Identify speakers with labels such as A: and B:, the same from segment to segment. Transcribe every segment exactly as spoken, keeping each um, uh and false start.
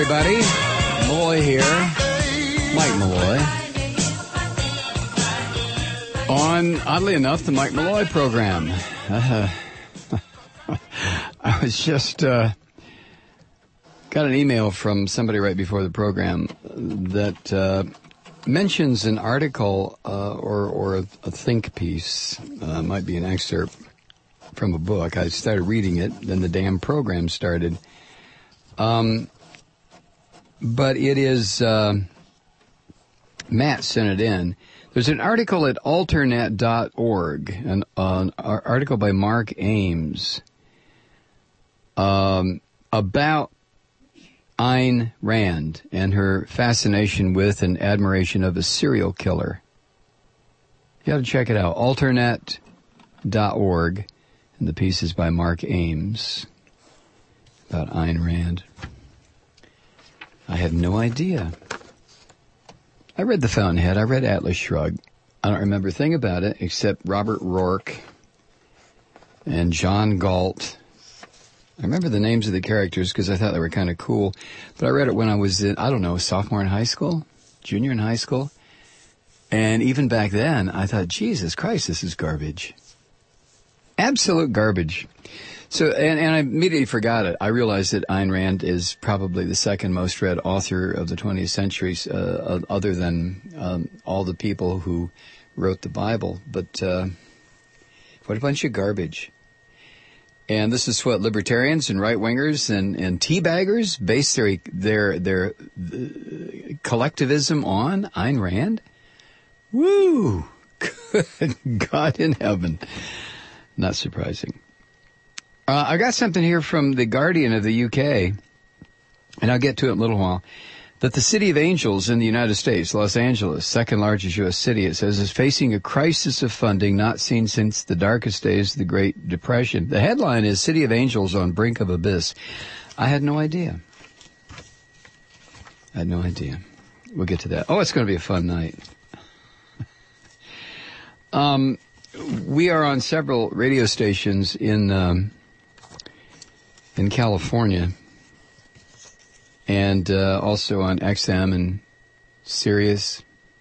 A: everybody. Malloy here. Mike Malloy. On, oddly enough, the Mike Malloy program. Uh, I was just, uh, got an email from somebody right before the program that uh, mentions an article uh, or, or a, a think piece, uh, might be an excerpt from a book. I started reading it, then the damn program started. Um, but it is, uh, Matt sent it in. There's an article at alternet dot org, an, uh, an article by Mark Ames, um, about Ayn Rand and her fascination with and admiration of a serial killer. You got to check it out, alternet dot org, and the piece is by Mark Ames about Ayn Rand. I had no idea. I read The Fountainhead. I read Atlas Shrugged. I don't remember a thing about it except Robert Rourke and John Galt. I remember the names of the characters because I thought they were kind of cool. But I read it when I was, in, I don't know, sophomore in high school, junior in high school. And even back then, I thought, Jesus Christ, this is garbage. Absolute garbage. So, and, and I immediately forgot it. I realized that Ayn Rand is probably the second most read author of the twentieth century, uh, other than um, all the people who wrote the Bible. But uh, what a bunch of garbage. And this is what libertarians and right-wingers and, and teabaggers base their, their, their uh, collectivism on, Ayn Rand? Woo! Good God in heaven. Not surprising. Uh, I got something here from The Guardian of the U K, and I'll get to it in a little while, that the City of Angels in the United States, Los Angeles, second largest U S city, it says, is facing a crisis of funding not seen since the darkest days of the Great Depression. The headline is City of Angels on Brink of Abyss. I had no idea. I had no idea. We'll get to that. Oh, it's going to be a fun night. um, we are on several radio stations in... Um, in California, and uh, also on X M and Sirius.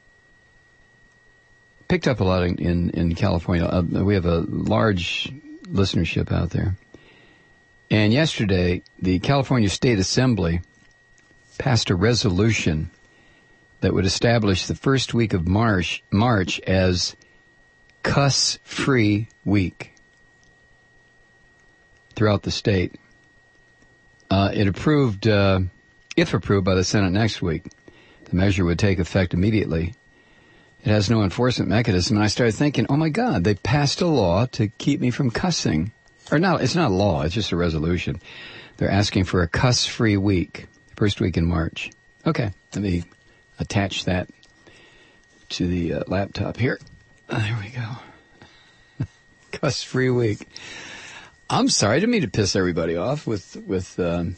A: Picked up a lot in, in, in California. Uh, we have a large listenership out there. And yesterday, the California State Assembly passed a resolution that would establish the first week of March, March as cuss-free week throughout the state. Uh, it approved, uh, if approved by the Senate next week, the measure would take effect immediately. It has no enforcement mechanism, and I started thinking, oh my God, they passed a law to keep me from cussing. Or no, it's not a law, it's just a resolution. They're asking for a cuss-free week, first week in March. Okay, let me attach that to the uh, laptop here. Uh, there we go. Cuss-free week. I'm sorry, I didn't mean to piss everybody off with with um,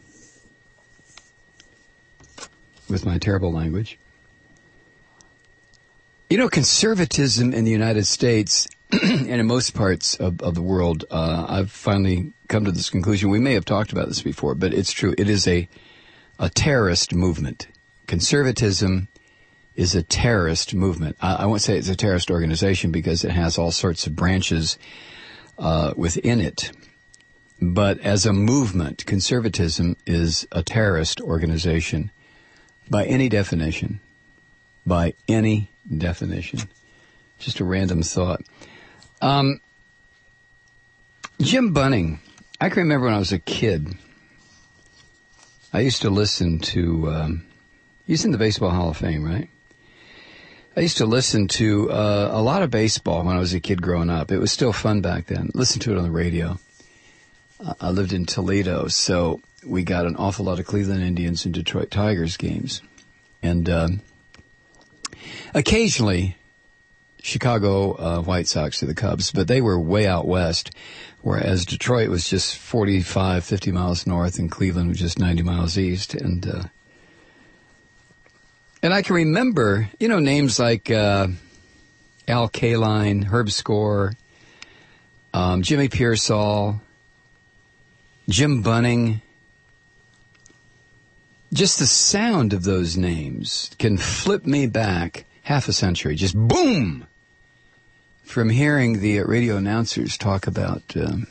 A: with my terrible language. You know, conservatism in the United States and in most parts of, of the world, uh, I've finally come to this conclusion. We may have talked about this before, but it's true. It is a a terrorist movement. Conservatism is a terrorist movement. I, I won't say it's a terrorist organization because it has all sorts of branches Uh, within it. But as a movement, conservatism is a terrorist organization by any definition. By any definition. Just a random thought. Um, Jim Bunning. I can remember when I was a kid, I used to listen to, um, he's in the Baseball Hall of Fame, right? I used to listen to uh, a lot of baseball when I was a kid growing up. It was still fun back then. Listen to it on the radio. Uh, I lived in Toledo, so we got an awful lot of Cleveland Indians and Detroit Tigers games. And um, occasionally, Chicago uh, White Sox or the Cubs, but they were way out west, whereas Detroit was just forty-five, fifty miles north, and Cleveland was just ninety miles east. And uh, and I can remember, you know, names like uh, Al Kaline, Herb Score, um, Jimmy Pearsall, Jim Bunning. just the sound of those names can flip me back half a century. Just boom! From hearing the radio announcers talk about um,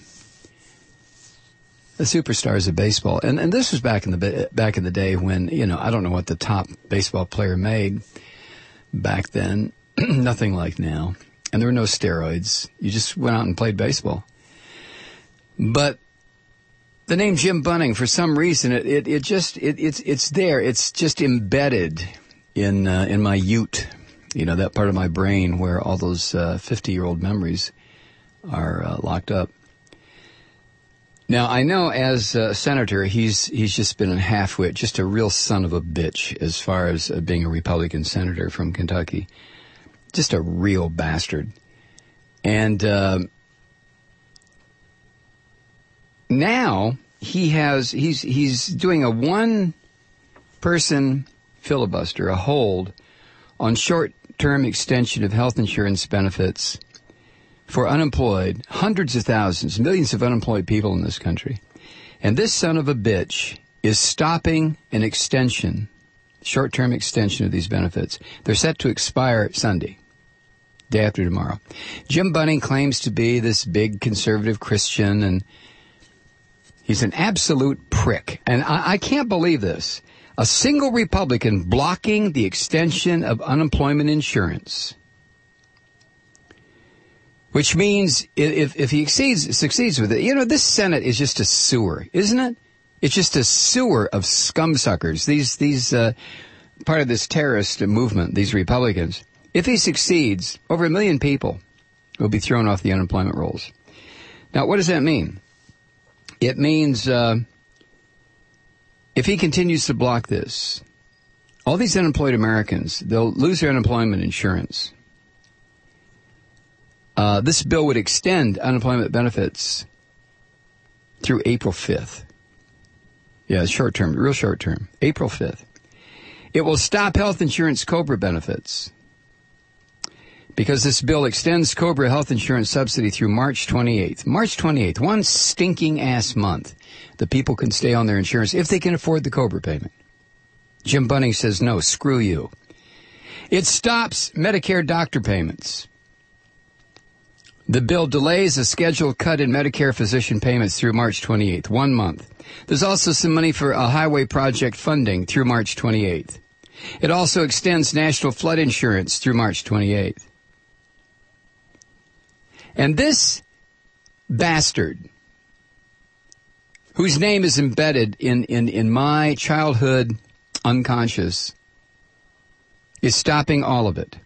A: the superstars of baseball. And and this was back in the back in the day when, you know, I don't know what the top baseball player made back then. Nothing like now. And there were no steroids. You just went out and played baseball. But the name Jim Bunning, for some reason, it, it, it just, it, it's, it's there. It's just embedded in, uh, in my ute, you know, that part of my brain where all those, uh, fifty-year-old memories are, uh, locked up. Now, I know as a senator, he's, he's just been a half-wit, just a real son of a bitch as far as uh, being a Republican senator from Kentucky. Just a real bastard. And, uh, now he has, he's, he's doing a one-person filibuster, a hold on short-term extension of health insurance benefits for unemployed, hundreds of thousands, millions of unemployed people in this country. And this son of a bitch is stopping an extension, short-term extension of these benefits. They're set to expire Sunday, day after tomorrow. Jim Bunning claims to be this big conservative Christian, and he's an absolute prick. And I, I can't believe this. A single Republican blocking the extension of unemployment insurance. Which means if, if he succeeds, succeeds with it, you know, this Senate is just a sewer, isn't it? It's just a sewer of scumsuckers. These, these, uh, part of this terrorist movement, these Republicans. If he succeeds, over a million people will be thrown off the unemployment rolls. Now, what does that mean? It means uh, if he continues to block this, all these unemployed Americans, they'll lose their unemployment insurance. Uh, this bill would extend unemployment benefits through April fifth. Yeah, short term, real short term, April fifth. It will stop health insurance COBRA benefits because this bill extends COBRA health insurance subsidy through March twenty-eighth. March twenty-eighth, one stinking ass month. The people can stay on their insurance if they can afford the COBRA payment. Jim Bunning says, no, screw you. It stops Medicare doctor payments. The bill delays a scheduled cut in Medicare physician payments through March twenty-eighth, one month. There's also some money for a highway project funding through March twenty-eighth. It also extends national flood insurance through March twenty-eighth. And this bastard, whose name is embedded in, in, in my childhood unconscious, is stopping all of it.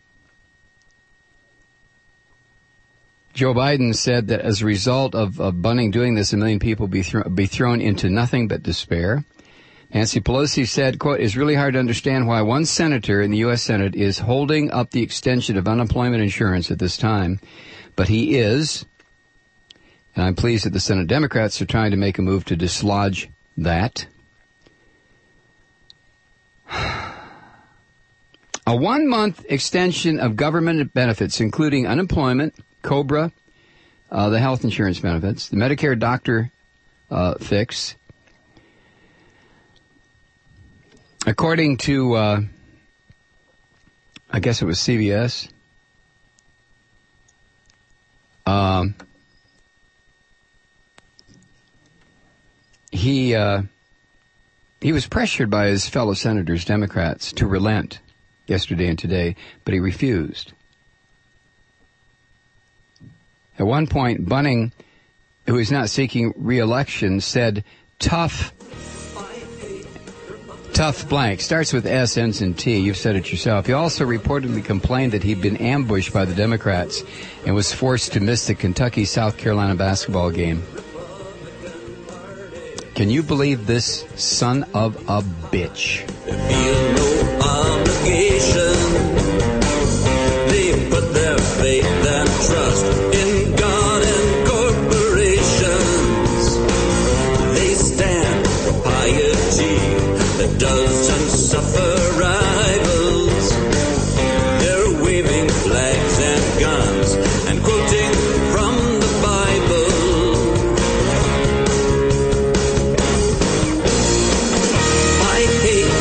A: Joe Biden said that as a result of, of Bunning doing this, a million people be, thro- be thrown into nothing but despair. Nancy Pelosi said, quote, it's really hard to understand why one senator in the U S Senate is holding up the extension of unemployment insurance at this time, but he is. And I'm pleased that the Senate Democrats are trying to make a move to dislodge that. A one-month extension of government benefits, including unemployment, COBRA, uh, the health insurance benefits, the Medicare doctor uh, fix. According to, uh, I guess it was C B S, um, he uh, he was pressured by his fellow senators, Democrats, to relent yesterday and today, but he refused. At one point, Bunning, who is not seeking re-election, said, tough, tough blank. Starts with S, ends in T. You've said it yourself. He also reportedly complained that he'd been ambushed by the Democrats and was forced to miss the Kentucky-South Carolina basketball game. Can you believe this son of a bitch?
B: Feel no obligation. They put their faith and trust in God and corporations. They stand for piety that doesn't suffer rivals. They're waving flags and guns and quoting from the Bible. I hate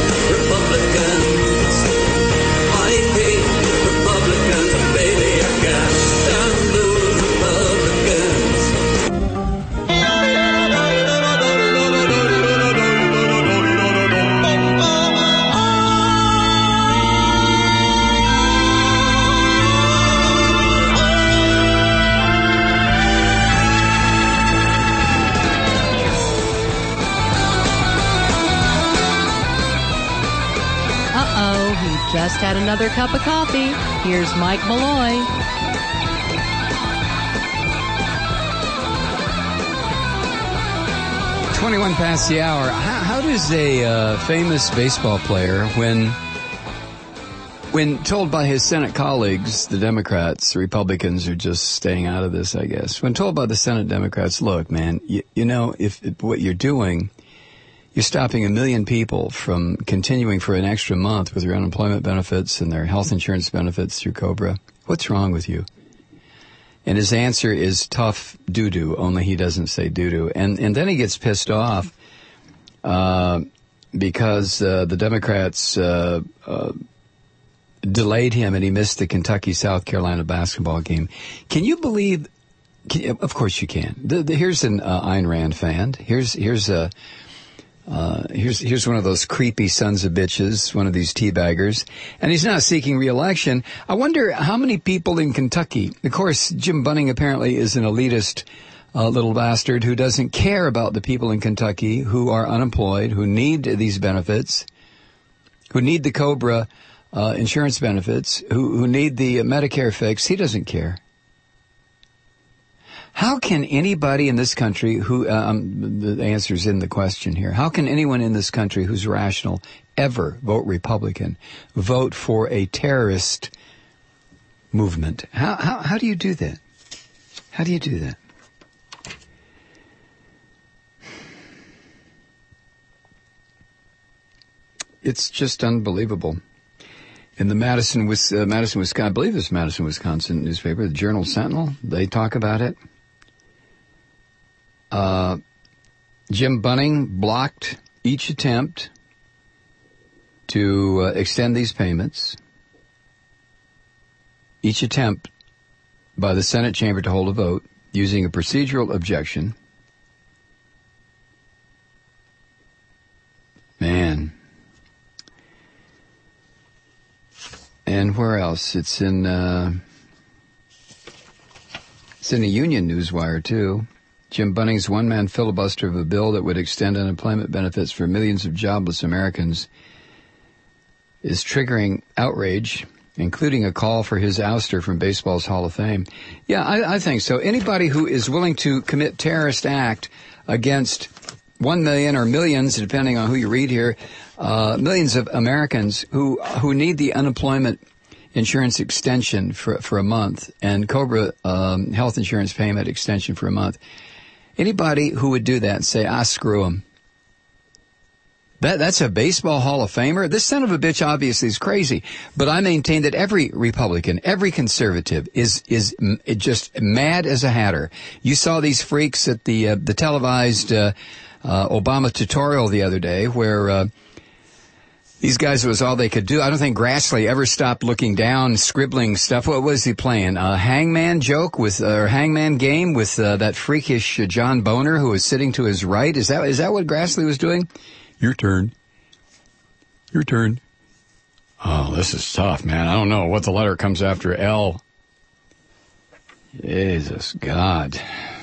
C: had another cup of coffee. Here's Mike Malloy.
A: twenty-one past the hour. How, how does a uh, famous baseball player, when when told by his Senate colleagues, the Democrats, the Republicans are just staying out of this, I guess, when told by the Senate Democrats, look, man, you, you know, if, if what you're doing, you're stopping a million people from continuing for an extra month with their unemployment benefits and their health insurance benefits through COBRA. What's wrong with you? And his answer is tough doo-doo, only he doesn't say doo-doo. And and then he gets pissed off uh, because uh, the Democrats uh, uh, delayed him and he missed the Kentucky-South Carolina basketball game. Can you believe? Can, of course you can. The, the, here's an uh, Ayn Rand fan. Here's here's a. Uh, here's here's one of those creepy sons of bitches, one of these teabaggers, and he's not seeking re-election. I wonder how many people in Kentucky. Of course, Jim Bunning apparently is an elitist uh, little bastard who doesn't care about the people in Kentucky who are unemployed, who need these benefits, who need the COBRA uh, insurance benefits, who who need the Medicare fix. He doesn't care. How can anybody in this country who, um, the answer's in the question here, how can anyone in this country who's rational ever vote Republican, vote for a terrorist movement? How, how, how do you do that? How do you do that? It's just unbelievable. In the Madison, uh, Madison, Wisconsin, I believe it's Madison, Wisconsin newspaper, the Journal Sentinel, they talk about it. Uh, Jim Bunning blocked each attempt to uh, extend these payments, each attempt by the Senate chamber to hold a vote using a procedural objection. Man. And where else? It's in, uh, it's in a Union Newswire, too. Jim Bunning's one-man filibuster of a bill that would extend unemployment benefits for millions of jobless Americans is triggering outrage, including a call for his ouster from baseball's Hall of Fame. Yeah, I, I think so. Anybody who is willing to commit terrorist act against one million or millions, depending on who you read here, uh, millions of Americans who who need the unemployment insurance extension for for a month and COBRA um, health insurance payment extension for a month. Anybody who would do that and say, ah, screw him. That, that's a baseball Hall of Famer? This son of a bitch obviously is crazy. But I maintain that every Republican, every conservative is, is just mad as a hatter. You saw these freaks at the, uh, the televised, uh, uh, Obama tutorial the other day where, uh, these guys, it was all they could do. I don't think Grassley ever stopped looking down, scribbling stuff. What was he playing? A hangman joke with, or hangman game with uh, that freakish uh, John Boner who was sitting to his right? Is that is that what Grassley was doing? Your turn. Your turn. Oh, this is tough, man. I don't know what the letter comes after L. Jesus God.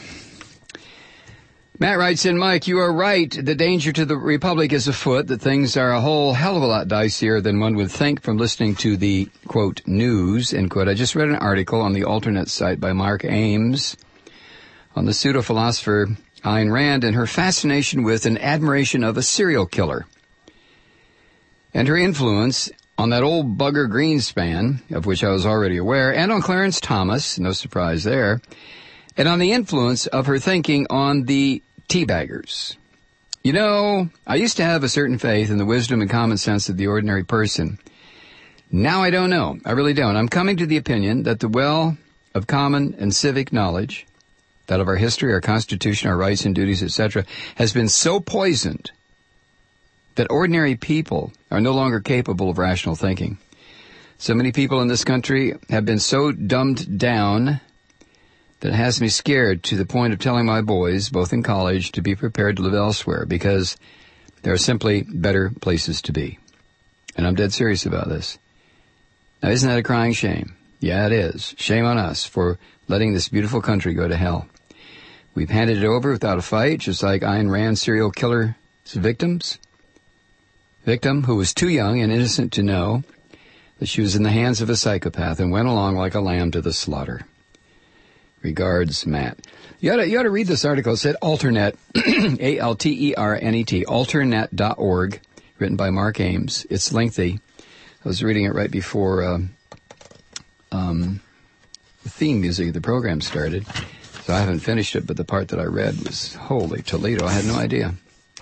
A: Matt writes in, Mike, you are right. The danger to the Republic is afoot, that things are a whole hell of a lot dicier than one would think from listening to the, quote, news, end quote. I just read an article on the alternate site by Mark Ames on the pseudo-philosopher Ayn Rand and her fascination with and admiration of a serial killer and her influence on that old bugger Greenspan, of which I was already aware, and on Clarence Thomas, no surprise there, and on the influence of her thinking on the teabaggers. You know, I used to have a certain faith in the wisdom and common sense of the ordinary person. Now I don't know. I really don't. I'm coming to the opinion that the well of common and civic knowledge, that of our history, our Constitution, our rights and duties, et cetera, has been so poisoned that ordinary people are no longer capable of rational thinking. So many people in this country have been so dumbed down that has me scared to the point of telling my boys, both in college, to be prepared to live elsewhere because there are simply better places to be. And I'm dead serious about this. Now, isn't that a crying shame? Yeah, it is. Shame on us for letting this beautiful country go to hell. We've handed it over without a fight, just like Ayn Rand's serial killer's victims. Victim who was too young and innocent to know that she was in the hands of a psychopath and went along like a lamb to the slaughter. Regards, Matt. You ought to, you ought to read this article. It said Alternet, A L T E R N E T, alternet dot org, written by Mark Ames. It's lengthy. I was reading it right before uh, um, the theme music of the program started, so I haven't finished it, but the part that I read was, holy Toledo, I had no idea.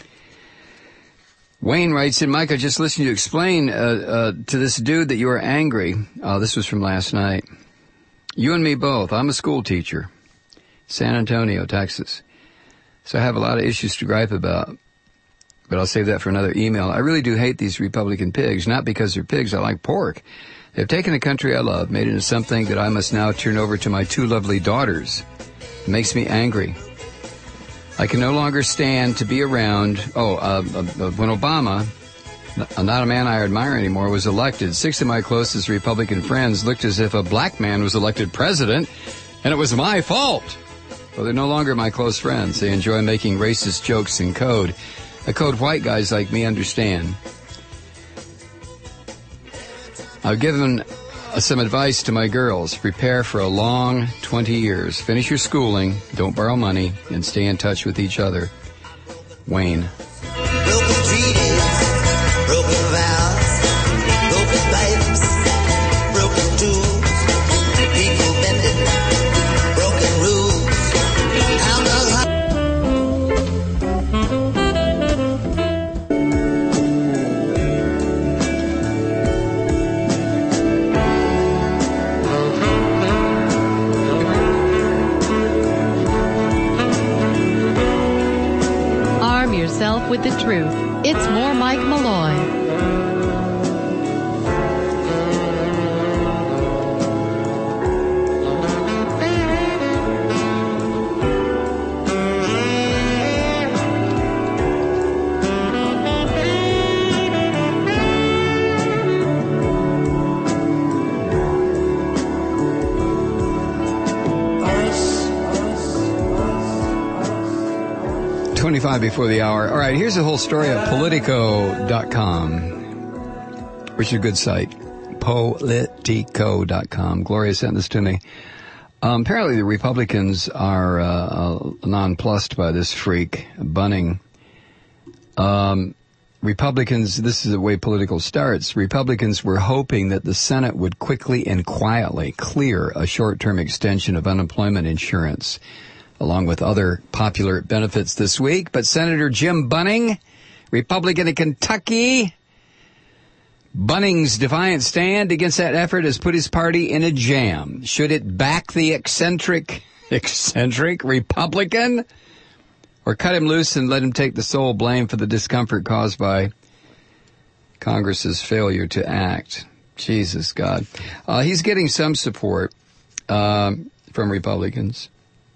A: Wayne writes in, Mike, I just listened to you explain uh, uh, to this dude that you were angry. Uh, this was from last night. You and me both. I'm a school teacher, San Antonio, Texas. So I have a lot of issues to gripe about, but I'll save that for another email. I really do hate these Republican pigs, not because they're pigs. I like pork. They've taken a country I love, made it into something that I must now turn over to my two lovely daughters. It makes me angry. I can no longer stand to be around. Oh, uh, uh, when Obama, not a man I admire anymore, was elected, six of my closest Republican friends looked as if a black man was elected president, and it was my fault. Well, they're no longer my close friends. They enjoy making racist jokes in code, a code white guys like me understand. I've given uh, some advice to my girls. Prepare for a long twenty years. Finish your schooling, don't borrow money, and stay in touch with each other. Wayne.
D: Broken treaties, broken vows, broken pipes, broken tools, people bending, broken rules. How does
C: Arm yourself with the truth. It's more Mike Malloy.
A: twenty-five before the hour. All right, here's the whole story of Politico dot com, which is a good site. Politico dot com. Gloria sent this to me. Um, apparently the Republicans are uh, nonplussed by this freak, Bunning. Um, Republicans, this is the way Politico starts, Republicans were hoping that the Senate would quickly and quietly clear a short-term extension of unemployment insurance, along with other popular benefits this week. But Senator Jim Bunning, Republican of Kentucky, Bunning's defiant stand against that effort has put his party in a jam. Should it back the eccentric, eccentric Republican, or cut him loose and let him take the sole blame for the discomfort caused by Congress's failure to act? Jesus, God. Uh, he's getting some support um, from Republicans.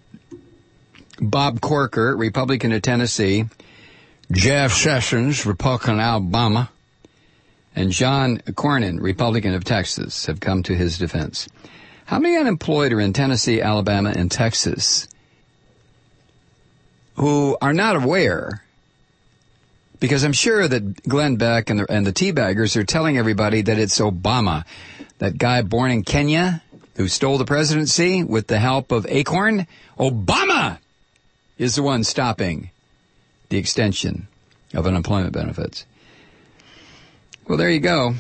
A: Bob Corker, Republican of Tennessee, Jeff Sessions, Republican of Alabama, and John Cornyn, Republican of Texas, have come to his defense. How many unemployed are in Tennessee, Alabama, and Texas who are not aware? Because I'm sure that Glenn Beck and the, and the teabaggers are telling everybody that it's Obama, that guy born in Kenya who stole the presidency with the help of Acorn. Obama is the one stopping the extension of unemployment benefits. Well, there you go.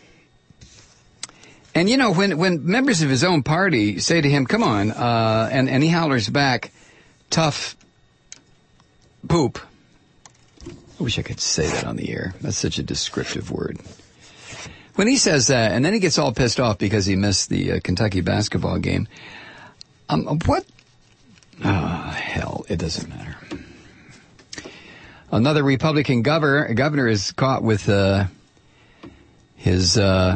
A: And, you know, when, when members of his own party say to him, come on, uh, and, and he hollers back, tough poop. I wish I could say that on the air. That's such a descriptive word. When he says that, and then he gets all pissed off because he missed the uh, Kentucky basketball game, um, what? Ah, oh, hell, it doesn't matter. Another Republican governor, governor is caught with uh, his uh,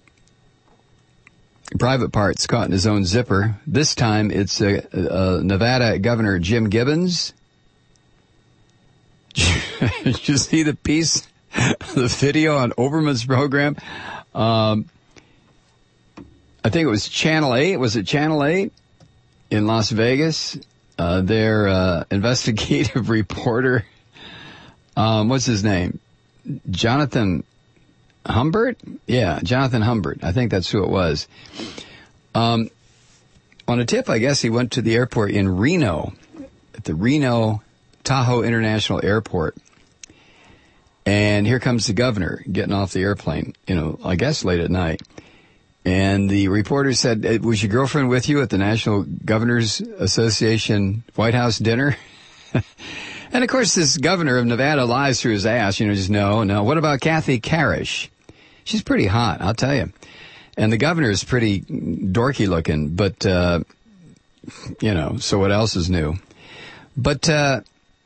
A: private parts caught in his own zipper. This time it's uh, uh, Nevada Governor Jim Gibbons. Did you see the piece, the video on Oberman's program? Um, I think it was Channel eight. Was it Channel eight? In Las Vegas, uh, their uh, investigative reporter, um, what's his name? Jonathan Humbert? Yeah, Jonathan Humbert. I think that's who it was. Um, on a tip, I guess he went to the airport in Reno, at the Reno Tahoe International Airport. And here comes the governor getting off the airplane, you know, I guess late at night. And the reporter said, was your girlfriend with you at the National Governors Association White House dinner? And, of course, this governor of Nevada lies through his ass, you know, just no, no. What about Kathy Karish? She's pretty hot, I'll tell you. And the governor is pretty dorky looking, but, uh, you know, so what else is new? But uh,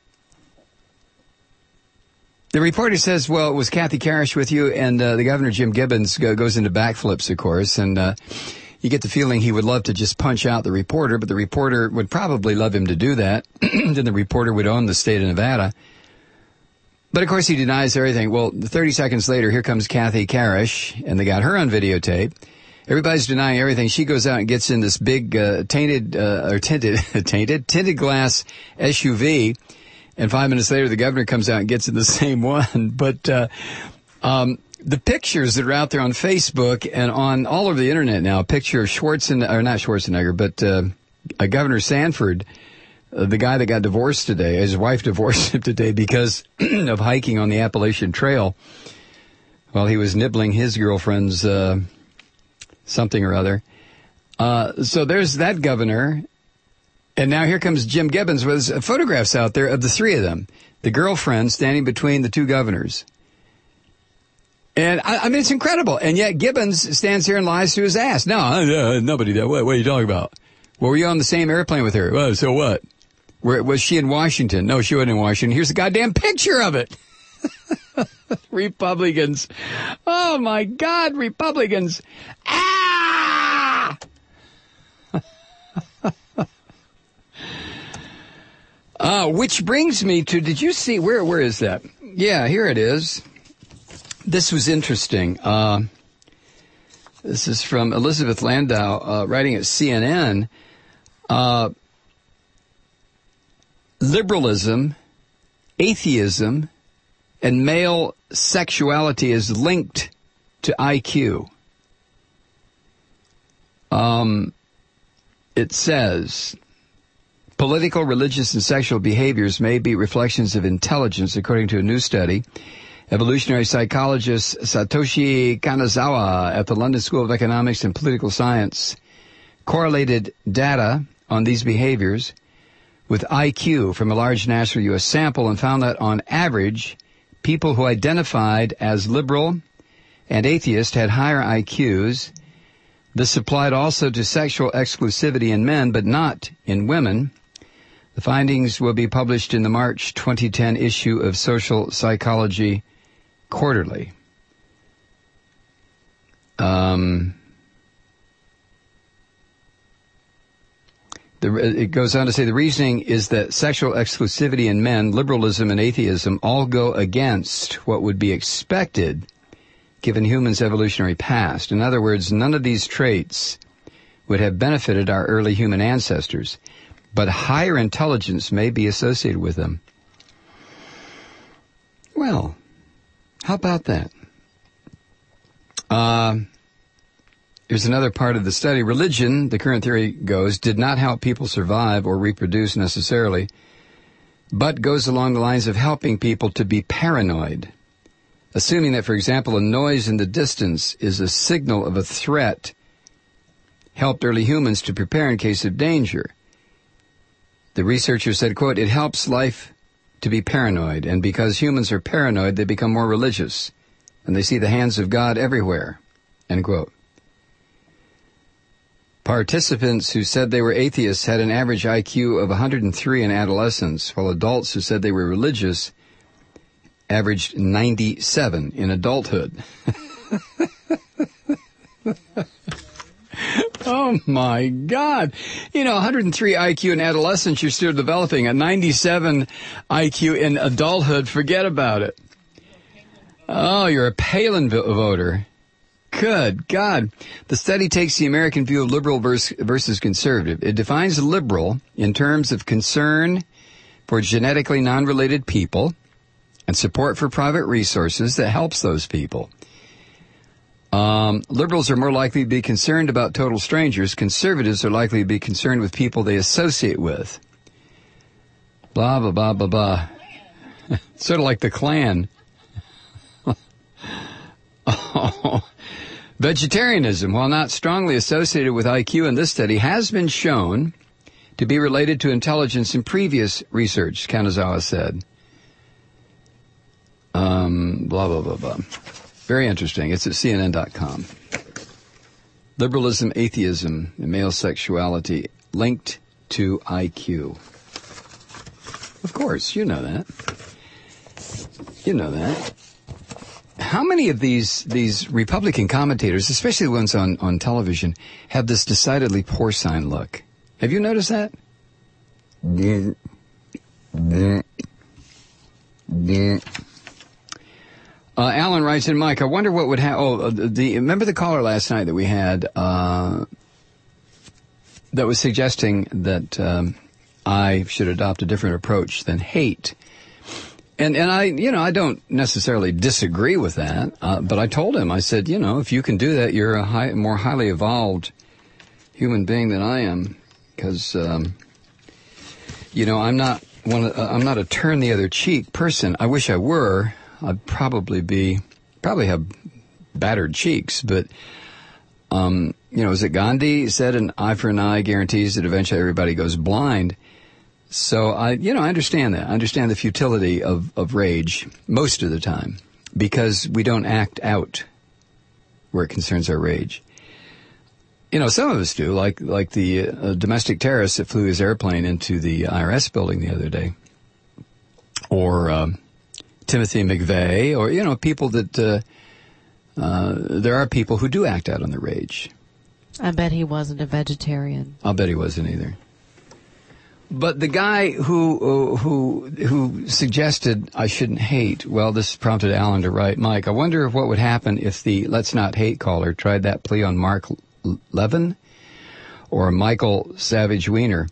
A: the reporter says, well, was Kathy Karish with you? And uh, the governor, Jim Gibbons, go, goes into backflips, of course, and uh, you get the feeling he would love to just punch out the reporter, but the reporter would probably love him to do that. Then the reporter would own the state of Nevada. But, of course, he denies everything. Well, thirty seconds later, here comes Kathy Karish, and they got her on videotape. Everybody's denying everything. She goes out and gets in this big uh, tainted, uh, or tinted, tainted, tinted glass S U V, and five minutes later, the governor comes out and gets in the same one. But uh, um, the pictures that are out there on Facebook and on all over the Internet now, a picture of Schwarzenegger, or not Schwarzenegger, but uh, uh, Governor Sanford, Uh, the guy that got divorced today, his wife divorced him today because of hiking on the Appalachian Trail while he was nibbling his girlfriend's uh, something or other. Uh, so there's that governor. And now here comes Jim Gibbons with photographs out there of the three of them, the girlfriend standing between the two governors. And, I, I mean, it's incredible. And yet Gibbons stands here and lies to his ass. No, uh, nobody did. What, what are you talking about? Well, were you on the same airplane with her? Well, so what? Where, was she in Washington? No, she wasn't in Washington. Here's a goddamn picture of it. Republicans. Oh, my God, Republicans. Ah! uh, which brings me to, did you see, where? where is that? Yeah, here it is. This was interesting. Uh, this is from Elizabeth Landau, uh, writing at C N N. Uh, liberalism, atheism, and male sexuality is linked to I Q. Um, it says, political, religious, and sexual behaviors may be reflections of intelligence, according to a new study. Evolutionary psychologist Satoshi Kanazawa at the London School of Economics and Political Science correlated data on these behaviors with I Q from a large national U S sample and found that on average, people who identified as liberal and atheist had higher I Qs. This applied also to sexual exclusivity in men, but not in women. The findings will be published in the March twenty ten issue of Social Psychology Quarterly. Um... The, it goes on to say the reasoning is that sexual exclusivity in men, liberalism, and atheism all go against what would be expected given humans' evolutionary past. In other words, none of these traits would have benefited our early human ancestors, but higher intelligence may be associated with them. Well, how about that? Uh... Here's another part of the study. Religion, the current theory goes, did not help people survive or reproduce necessarily, but goes along the lines of helping people to be paranoid. Assuming that, for example, a noise in the distance is a signal of a threat, helped early humans to prepare in case of danger. The researcher said, quote, it helps life to be paranoid, and because humans are paranoid, they become more religious, and they see the hands of God everywhere, end quote. Participants who said they were atheists had an average I Q of one hundred three in adolescence, while adults who said they were religious averaged ninety-seven in adulthood. Oh, my God. You know, one hundred three I Q in adolescence, you're still developing. A ninety-seven I Q in adulthood, forget about it. Oh, you're a Palin voter. Good God. The study takes the American view of liberal versus conservative. It defines liberal in terms of concern for genetically non-related people and support for private resources that helps those people. Um, liberals are more likely to be concerned about total strangers. Conservatives are likely to be concerned with people they associate with. Blah, blah, blah, blah, blah. Sort of like the Klan. Oh. Vegetarianism, while not strongly associated with I Q in this study, has been shown to be related to intelligence in previous research, Kanazawa said. Um, blah, blah, blah, blah. Very interesting. It's at C N N dot com. Liberalism, atheism, and male sexuality linked to I Q. Of course, you know that. You know that. How many of these these Republican commentators, especially the ones on, on television, have this decidedly porcine look? Have you noticed that? Uh, Alan writes in, Mike, I wonder what would happen. Oh, the remember the caller last night that we had uh, that was suggesting that um, I should adopt a different approach than hate. And and I, you know, I don't necessarily disagree with that, uh, but I told him, I said, you know, if you can do that, you're a high, more highly evolved human being than I am, because, um, you know, I'm not one. Uh, I'm not a turn the other cheek person. I wish I were. I'd probably be, probably have battered cheeks, but, um, you know, as it Gandhi said, an eye for an eye guarantees that eventually everybody goes blind. So I, you know, I understand that. I understand the futility of, of rage most of the time because we don't act out where it concerns our rage. You know, some of us do, like, like the uh, domestic terrorist that flew his airplane into the I R S building the other day. Or, um, Timothy McVeigh, or, you know, people that, uh, uh, there are people who do act out on their rage.
C: I bet he wasn't a vegetarian.
A: I'll bet he wasn't either. But the guy who, uh, who, who suggested I shouldn't hate, well, this prompted Alan to write, Mike, I wonder what would happen if the Let's Not Hate caller tried that plea on Mark Levin or Michael Savage Wiener.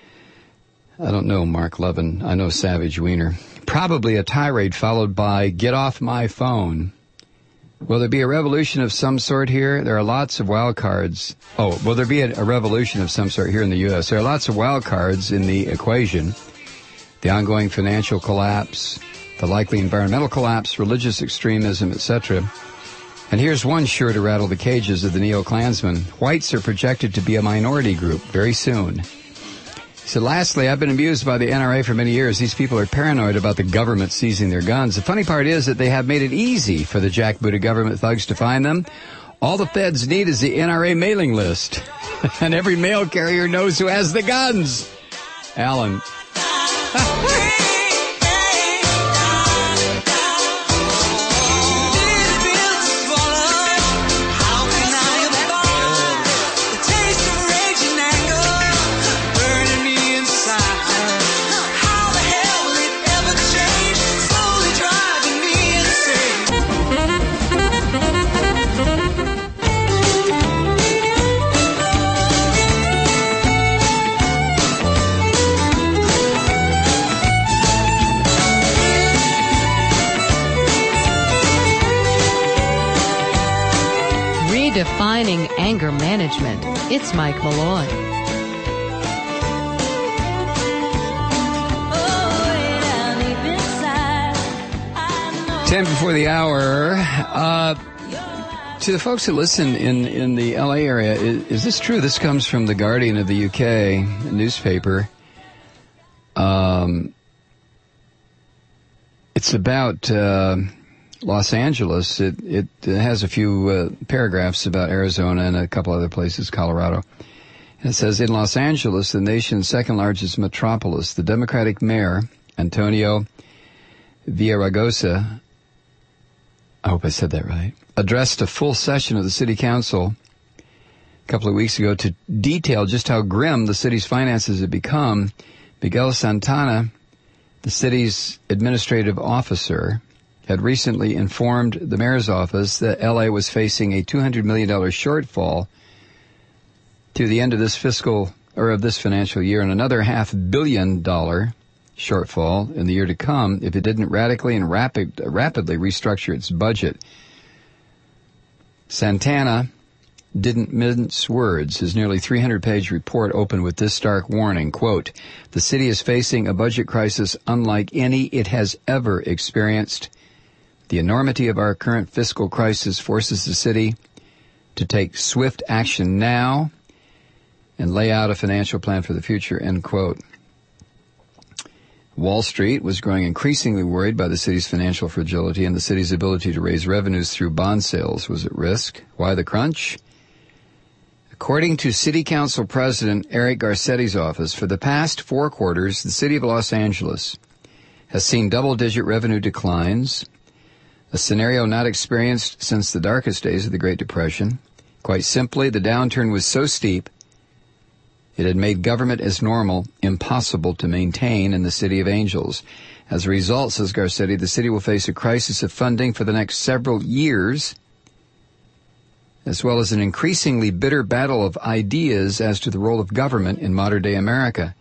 A: I don't know Mark Levin. I know Savage Wiener. Probably a tirade followed by, get off my phone. Will there be a revolution of some sort here? There are lots of wild cards. Oh, will there be a, a revolution of some sort here in the U S? There are lots of wild cards in the equation. The ongoing financial collapse, the likely environmental collapse, religious extremism, et cetera. And here's one sure to rattle the cages of the neo-Klansmen. Whites are projected to be a minority group very soon. So lastly, I've been amused by the N R A for many years. These people are paranoid about the government seizing their guns. The funny part is that they have made it easy for the jackbooted government thugs to find them. All the feds need is the N R A mailing list. And every mail carrier knows who has the guns. Alan.
C: Defining anger management. It's Mike Malloy.
A: Ten before the hour. Uh, to the folks that listen in, in the L A area, is, is this true? This comes from The Guardian of the U K, a newspaper. Um, it's about... Uh, Los Angeles. It, it has a few uh, paragraphs about Arizona and a couple other places, Colorado. And it says, in Los Angeles, the nation's second largest metropolis, the Democratic mayor, Antonio Villaraigosa, I hope I said that right, addressed a full session of the city council a couple of weeks ago to detail just how grim the city's finances have become. Miguel Santana, the city's administrative officer, had recently informed the mayor's office that L A was facing a two hundred million dollars shortfall to the end of this fiscal, or of this financial year, and another half billion dollar shortfall in the year to come if it didn't radically and rapid, rapidly restructure its budget. Santana didn't mince words. His nearly three hundred page report opened with this stark warning, quote, "The city is facing a budget crisis unlike any it has ever experienced. The enormity of our current fiscal crisis forces the city to take swift action now and lay out a financial plan for the future," end quote. Wall Street was growing increasingly worried by the city's financial fragility, and the city's ability to raise revenues through bond sales was at risk. Why the crunch? According to City Council President Eric Garcetti's office, for the past four quarters, the city of Los Angeles has seen double-digit revenue declines, a scenario not experienced since the darkest days of the Great Depression. Quite simply, the downturn was so steep, it had made government as normal impossible to maintain in the City of Angels. As a result, says Garcetti, the city will face a crisis of funding for the next several years, as well as an increasingly bitter battle of ideas as to the role of government in modern-day America.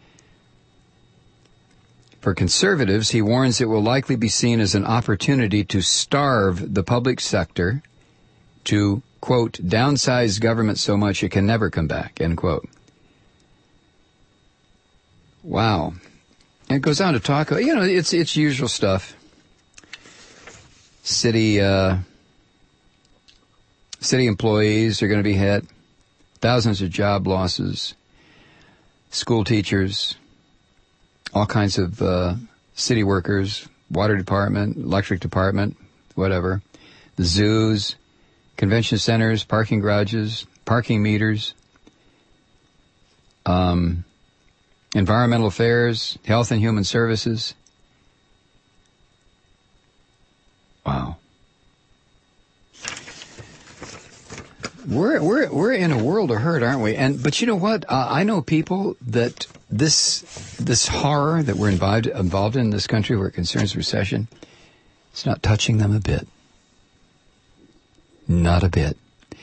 A: For conservatives, he warns it will likely be seen as an opportunity to starve the public sector, to, quote, downsize government so much it can never come back, end quote. Wow. And it goes on to talk, you know, it's it's usual stuff. City, uh, city employees are going to be hit. Thousands of job losses. School teachers. All kinds of uh, city workers. Water department, electric department, whatever. The zoos, convention centers, parking garages, parking meters. Um... Environmental affairs, health and human services. Wow. We're we're we're in a world of hurt, aren't we? And but you know what? Uh, I know people that this this horror that we're involved involved in this country, where it concerns recession, it's not touching them a bit. Not a bit.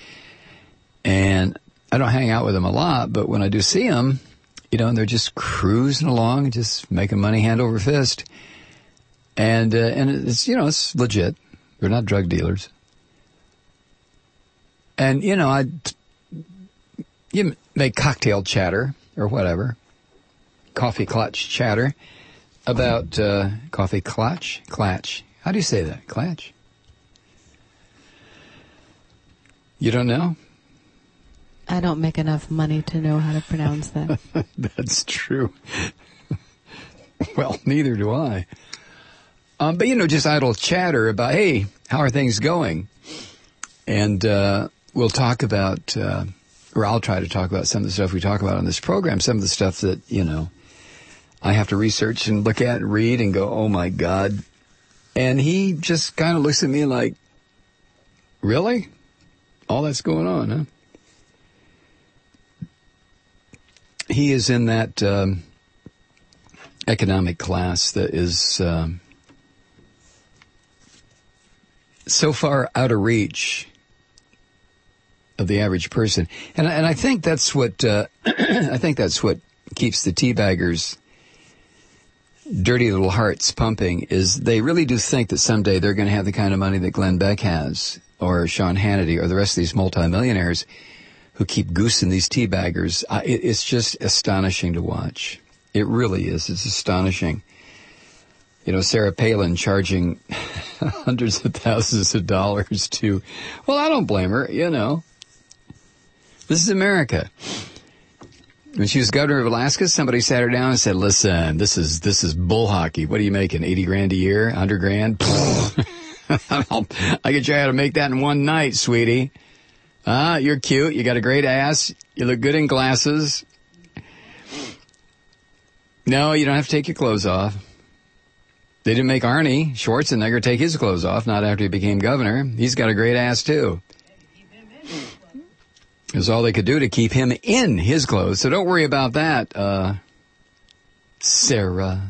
A: And I don't hang out with them a lot, but when I do see them, you know, and they're just cruising along, just making money hand over fist. And, uh, and it's, you know, it's legit. They're not drug dealers. And, you know, I, you make cocktail chatter or whatever, coffee clutch chatter about, uh, coffee clutch, clutch. How do you say that? Clutch? You don't know?
C: I don't make enough money to know how to pronounce that.
A: That's true. Well, neither do I. Um, but, you know, just idle chatter about, hey, how are things going? And uh, we'll talk about, uh, or I'll try to talk about some of the stuff we talk about on this program, some of the stuff that, you know, I have to research and look at and read and go, oh, my God. And he just kind of looks at me like, really? All that's going on, huh? He is in that um, economic class that is um, so far out of reach of the average person, and and I think that's what uh, I think that's what keeps the teabaggers' dirty little hearts pumping. Is they really do think that someday they're going to have the kind of money that Glenn Beck has, or Sean Hannity, or the rest of these multimillionaires who keep goosing these teabaggers. Uh, it, it's just astonishing to watch. It really is. It's astonishing. You know, Sarah Palin charging hundreds of thousands of dollars to, well, I don't blame her, you know. This is America. When she was governor of Alaska, somebody sat her down and said, listen, this is this is bull hockey. What are you making, eighty grand a year, one hundred grand? I can try how to make that in one night, sweetie. Ah, you're cute. You got a great ass. You look good in glasses. No, you don't have to take your clothes off. They didn't make Arnie Schwarzenegger take his clothes off, not after he became governor. He's got a great ass, too. It was all they could do to keep him in his clothes. So don't worry about that, uh, Sarah.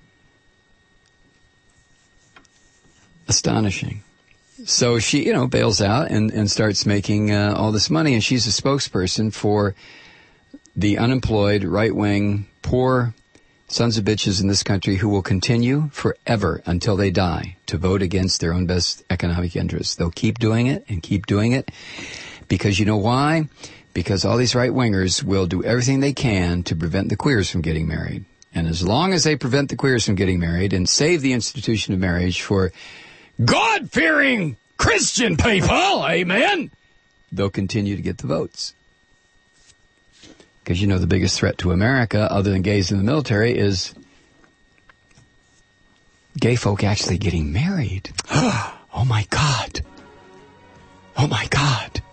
A: Astonishing. So she, you know, bails out and, and starts making uh, all this money, and she's a spokesperson for the unemployed, right-wing, poor sons of bitches in this country who will continue forever until they die to vote against their own best economic interests. They'll keep doing it and keep doing it because you know why? Because all these right-wingers will do everything they can to prevent the queers from getting married. And as long as they prevent the queers from getting married and save the institution of marriage for God-fearing Christian people, amen, they'll continue to get the votes. Because, you know, the biggest threat to America, other than gays in the military, is gay folk actually getting married. Oh, my God. Oh, my God.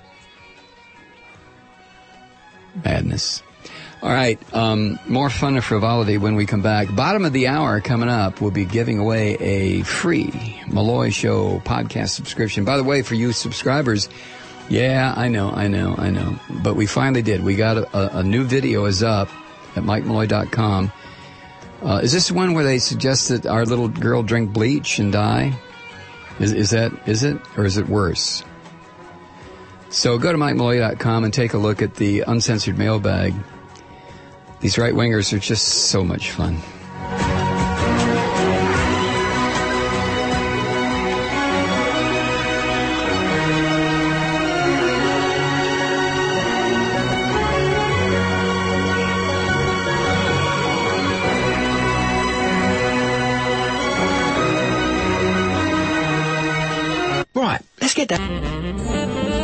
A: Madness. All right, um, more fun and frivolity when we come back. Bottom of the hour coming up, we'll be giving away a free Malloy Show podcast subscription. By the way, for you subscribers, yeah, I know, I know, I know. But we finally did. We got a, a new video is up at mike malloy dot com. Uh, is this the one where they suggest that our little girl drink bleach and die? Is, is that, is it? Or is it worse? So go to mike malloy dot com and take a look at the uncensored mailbag. These right-wingers are just so much fun.
E: Right, let's get that.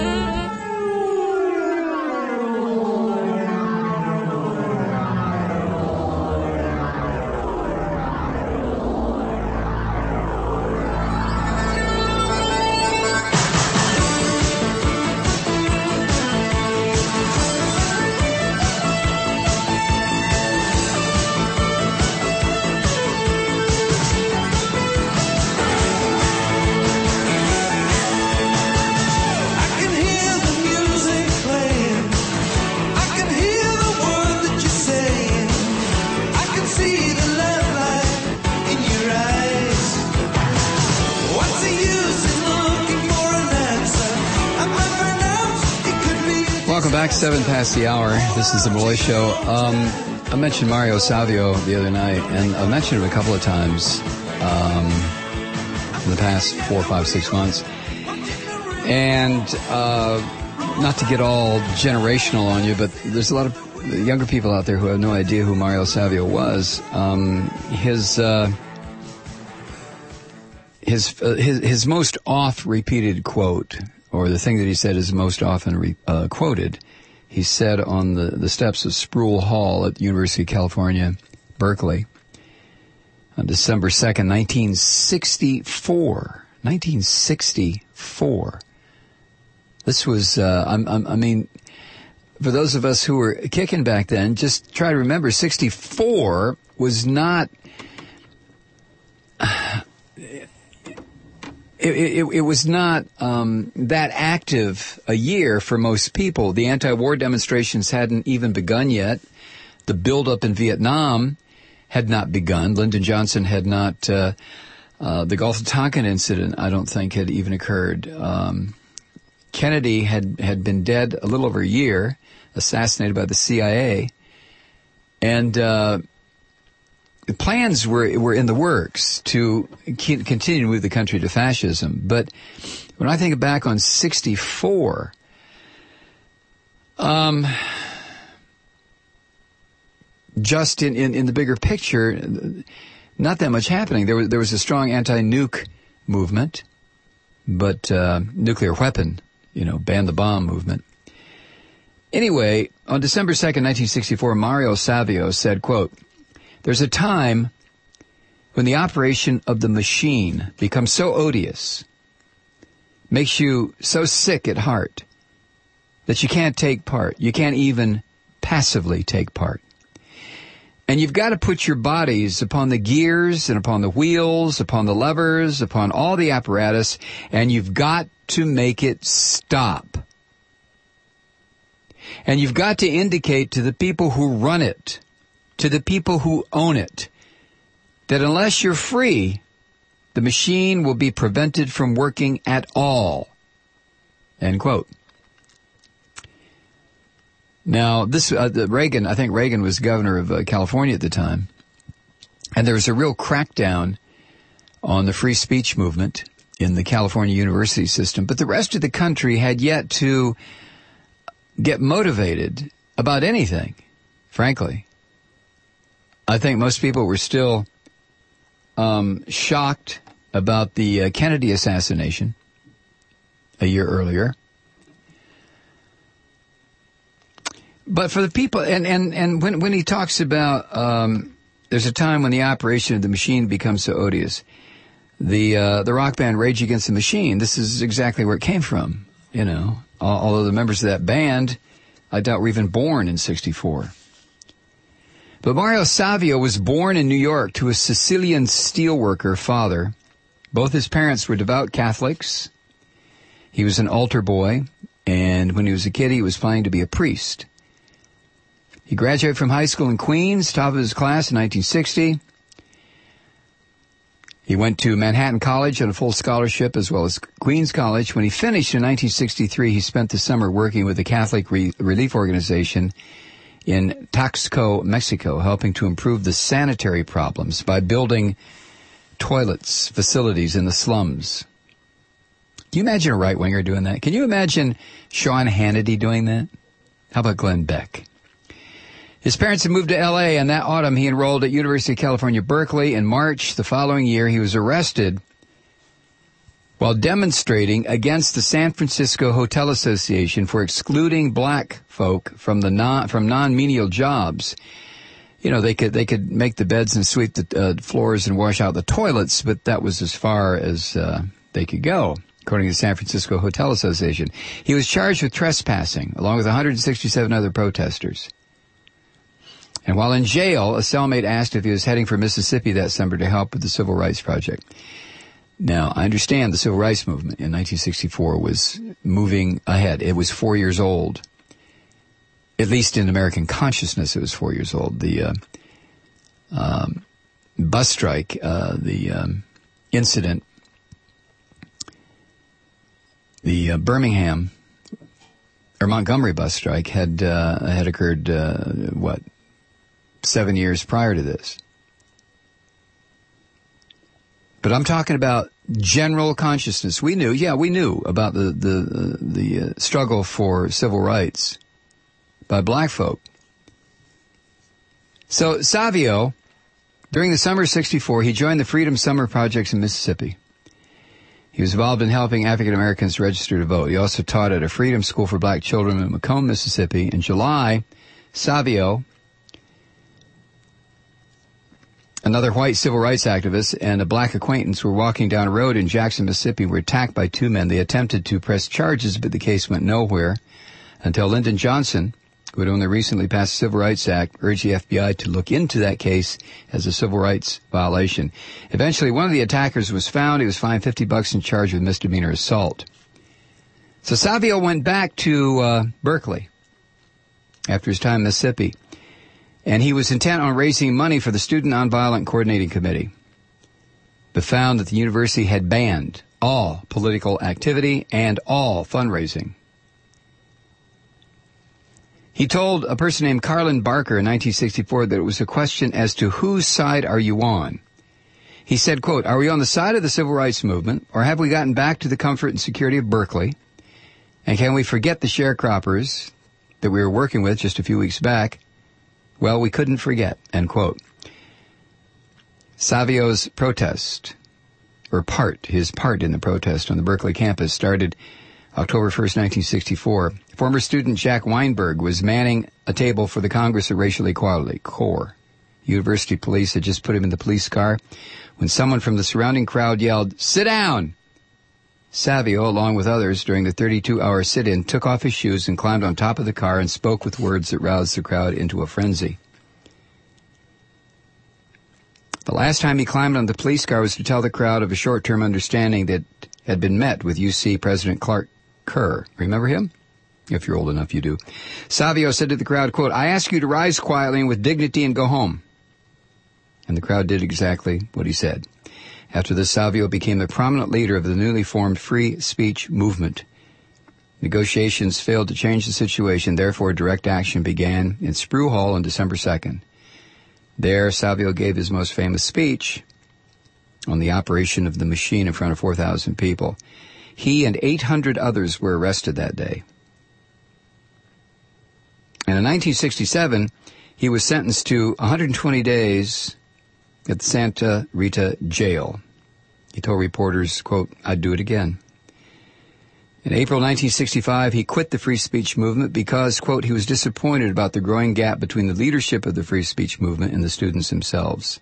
A: Seven past the hour. This is the Malloy Show. Um, I mentioned Mario Savio the other night, and I mentioned him a couple of times um, in the past four, five, six months. And uh, not to get all generational on you, but there's a lot of younger people out there who have no idea who Mario Savio was. Um, his uh, his uh, his his most oft-repeated quote, or the thing that he said is most often re- uh, quoted. He said on the, the steps of Sproul Hall at the University of California, Berkeley, on December second, nineteen sixty-four. nineteen sixty-four. This was, uh, I'm, I'm, I mean, for those of us who were kicking back then, just try to remember, sixty-four was not... Uh, It, it, it was not um, that active a year for most people. The anti-war demonstrations hadn't even begun yet. The buildup in Vietnam had not begun. Lyndon Johnson had not. Uh, uh, the Gulf of Tonkin incident, I don't think, had even occurred. Um, Kennedy had, had been dead a little over a year, assassinated by the C I A, and uh, plans were were in the works to keep, continue to move the country to fascism. But when I think back on sixty-four, um, just in, in, in the bigger picture, not that much happening. There was there was a strong anti-nuke movement, but uh, nuclear weapon, you know, ban the bomb movement. Anyway, on December second, nineteen sixty-four, Mario Savio said, quote, "There's a time when the operation of the machine becomes so odious, makes you so sick at heart, that you can't take part. You can't even passively take part. And you've got to put your bodies upon the gears and upon the wheels, upon the levers, upon all the apparatus, and you've got to make it stop. And you've got to indicate to the people who run it, to the people who own it, that unless you're free, the machine will be prevented from working at all." End quote. Now, this uh, Reagan, I think Reagan was governor of uh, California at the time, And there was a real crackdown on the free speech movement in the California university system. But the rest of the country had yet to get motivated about anything, frankly. I think most people were still um, shocked about the uh, Kennedy assassination a year earlier. But for the people, and, and, and when, when he talks about, um, there's a time when the operation of the machine becomes so odious. The, uh, the rock band Rage Against the Machine, this is exactly where it came from, you know. Although the members of that band, I doubt were even born in sixty-four. But Mario Savio was born in New York to a Sicilian steelworker father. Both his parents were devout Catholics. He was an altar boy, and when he was a kid, he was planning to be a priest. He graduated from high school in Queens, top of his class in nineteen sixty. He went to Manhattan College on a full scholarship as well as Queens College. When he finished in nineteen sixty-three, he spent the summer working with the Catholic Re- Relief Organization in Taxco, Mexico, helping to improve the sanitary problems by building toilets, facilities in the slums. Can you imagine a right-winger doing that? Can you imagine Sean Hannity doing that? How about Glenn Beck? His parents had moved to L A, and that autumn he enrolled at University of California, Berkeley. In March the following year, he was arrested while demonstrating against the San Francisco Hotel Association for excluding black folk from the non, from non-menial jobs. You know, they could they could make the beds and sweep the uh, floors and wash out the toilets, but that was as far as uh, they could go, according to the San Francisco Hotel Association. He was charged with trespassing, along with one hundred sixty-seven other protesters. And while in jail, a cellmate asked if he was heading for Mississippi that summer to help with the Civil Rights Project. Now, I understand the Civil Rights Movement in nineteen sixty-four was moving ahead. It was four years old. At least in American consciousness, it was four years old. The uh, um, bus strike, uh, the um, incident, the uh, Birmingham or Montgomery bus strike had uh, had occurred, uh, what, seven years prior to this. But I'm talking about general consciousness. We knew, yeah, we knew about the the the uh, struggle for civil rights by black folk. So Savio, during the summer of sixty-four, he joined the Freedom Summer Projects in Mississippi. He was involved in helping African Americans register to vote. He also taught at a Freedom School for Black Children in Macomb, Mississippi. In July, Savio, another white civil rights activist, and a black acquaintance were walking down a road in Jackson, Mississippi, were attacked by two men. They attempted to press charges, but the case went nowhere until Lyndon Johnson, who had only recently passed the Civil Rights Act, urged the F B I to look into that case as a civil rights violation. Eventually, one of the attackers was found. He was fined fifty bucks and charged with misdemeanor assault. So Savio went back to uh, Berkeley after his time in Mississippi, and he was intent on raising money for the Student Nonviolent Coordinating Committee, but found that the university had banned all political activity and all fundraising. He told a person named Carlin Barker in nineteen sixty-four that it was a question as to whose side are you on. He said, quote, "Are we on the side of the civil rights movement, or have we gotten back to the comfort and security of Berkeley? And can we forget the sharecroppers that we were working with just a few weeks back? Well, we couldn't forget," end quote. Savio's protest, or part, his part in the protest on the Berkeley campus started October first, nineteen sixty-four. Former student Jack Weinberg was manning a table for the Congress of Racial Equality, CORE. University police had just put him in the police car when someone from the surrounding crowd yelled, "Sit down!" Savio, along with others during the thirty-two hour sit-in, took off his shoes and climbed on top of the car and spoke with words that roused the crowd into a frenzy. The last time he climbed on the police car was to tell the crowd of a short-term understanding that had been met with U C President Clark Kerr. Remember him? If you're old enough, you do. Savio said to the crowd, quote, "I ask you to rise quietly and with dignity and go home." And the crowd did exactly what he said. After this, Savio became a prominent leader of the newly formed free speech movement. Negotiations failed to change the situation, therefore direct action began in Spruill Hall on December second. There, Savio gave his most famous speech on the operation of the machine in front of four thousand people. He and eight hundred others were arrested that day. And in nineteen sixty-seven, he was sentenced to one hundred twenty days at the Santa Rita jail. He told reporters, quote, "I'd do it again." In April nineteen sixty-five, he quit the free speech movement because, quote, he was disappointed about the growing gap between the leadership of the free speech movement and the students themselves.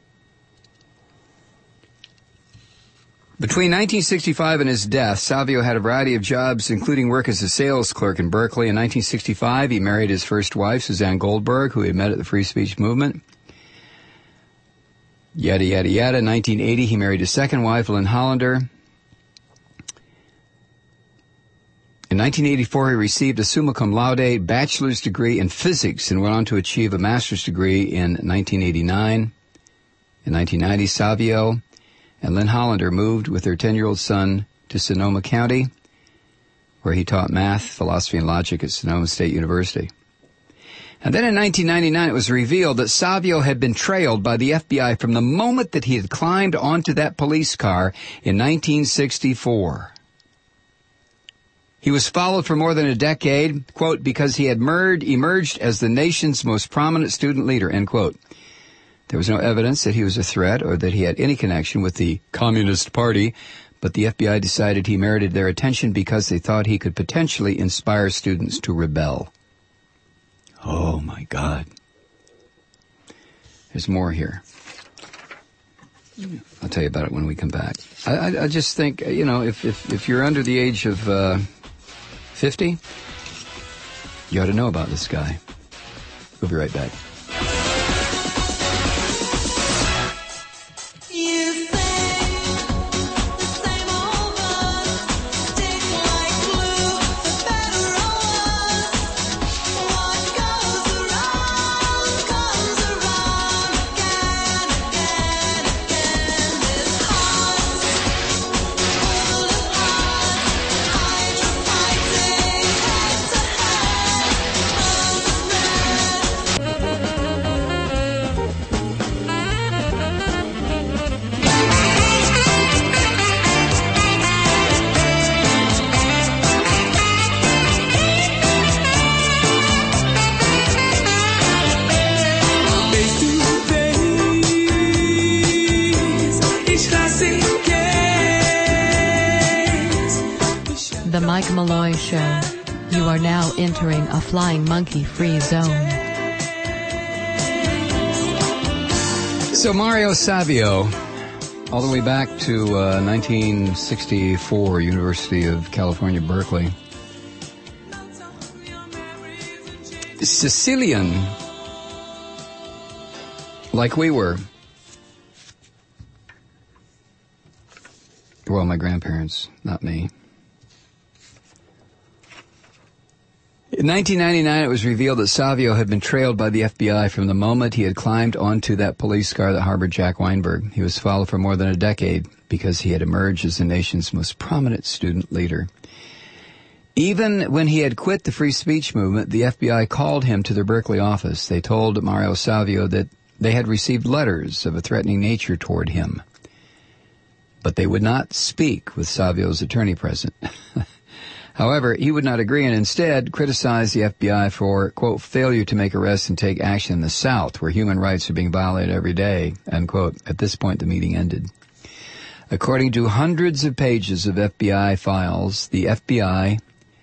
A: Between nineteen sixty-five and his death, Savio had a variety of jobs, including work as a sales clerk in Berkeley. In nineteen sixty-five, he married his first wife, Suzanne Goldberg, who he had met at the free speech movement. Yada, yada, yada. In nineteen eighty, he married his second wife, Lynn Hollander. In nineteen eighty-four, he received a summa cum laude bachelor's degree in physics and went on to achieve a master's degree in nineteen eighty-nine. In nineteen ninety, Savio and Lynn Hollander moved with their ten-year-old son to Sonoma County, where he taught math, philosophy, and logic at Sonoma State University. And then in nineteen ninety-nine, it was revealed that Savio had been trailed by the F B I from the moment that he had climbed onto that police car in nineteen sixty-four. He was followed for more than a decade, quote, because he had emerged, emerged as the nation's most prominent student leader, end quote. There was no evidence that he was a threat or that he had any connection with the Communist Party, but the F B I decided he merited their attention because they thought he could potentially inspire students to rebel. Oh, my God. There's more here. I'll tell you about it when we come back. I, I, I just think, you know, if, if, if you're under the age of uh, fifty, you ought to know about this guy. We'll be right back.
C: The Mike Malloy Show. You are now entering a flying monkey-free zone.
A: So Mario Savio, all the way back to uh, nineteen sixty-four, University of California, Berkeley. Sicilian, like we were. Well, my grandparents, not me. In nineteen ninety-nine, it was revealed that Savio had been trailed by the F B I from the moment he had climbed onto that police car that harbored Jack Weinberg. He was followed for more than a decade because he had emerged as the nation's most prominent student leader. Even when he had quit the free speech movement, the F B I called him to their Berkeley office. They told Mario Savio that they had received letters of a threatening nature toward him. But they would not speak with Savio's attorney present. However, he would not agree and instead criticized the F B I for, quote, failure to make arrests and take action in the South, where human rights are being violated every day, end quote. At this point, the meeting ended. According to hundreds of pages of F B I files, the F B I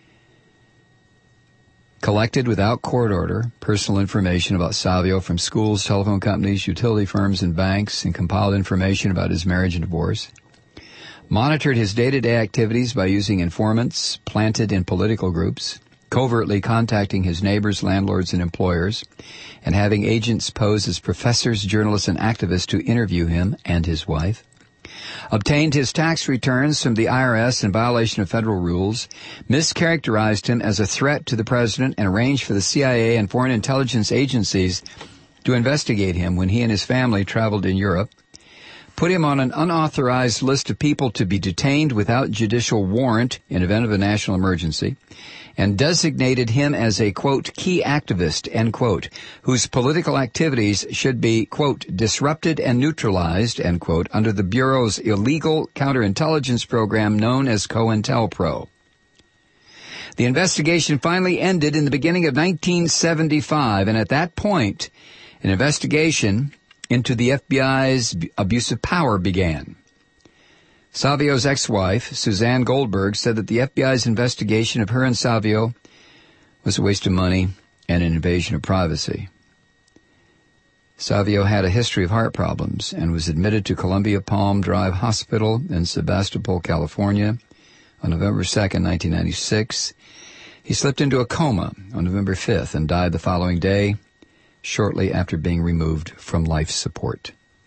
A: collected without court order personal information about Savio from schools, telephone companies, utility firms, and banks, and compiled information about his marriage and divorce. Monitored his day-to-day activities by using informants planted in political groups, covertly contacting his neighbors, landlords, and employers, and having agents pose as professors, journalists, and activists to interview him and his wife. Obtained his tax returns from the I R S in violation of federal rules, mischaracterized him as a threat to the president, and arranged for the C I A and foreign intelligence agencies to investigate him when he and his family traveled in Europe. put him on an unauthorized list of people to be detained without judicial warrant in event of a national emergency, and designated him as a, quote, key activist, end quote, whose political activities should be, quote, disrupted and neutralized, end quote, under the Bureau's illegal counterintelligence program known as COINTELPRO. The investigation finally ended in the beginning of nineteen seventy-five, and at that point, an investigation into the F B I's abuse of power began. Savio's ex-wife, Suzanne Goldberg, said that the F B I's investigation of her and Savio was a waste of money and an invasion of privacy. Savio had a history of heart problems and was admitted to Columbia Palm Drive Hospital in Sebastopol, California on November second, nineteen ninety-six. He slipped into a coma on November fifth and died the following day, shortly after being removed from life support.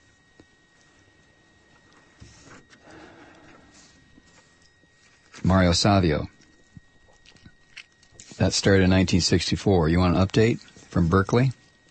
A: Mario Savio. That started in nineteen sixty-four. You want an update from Berkeley?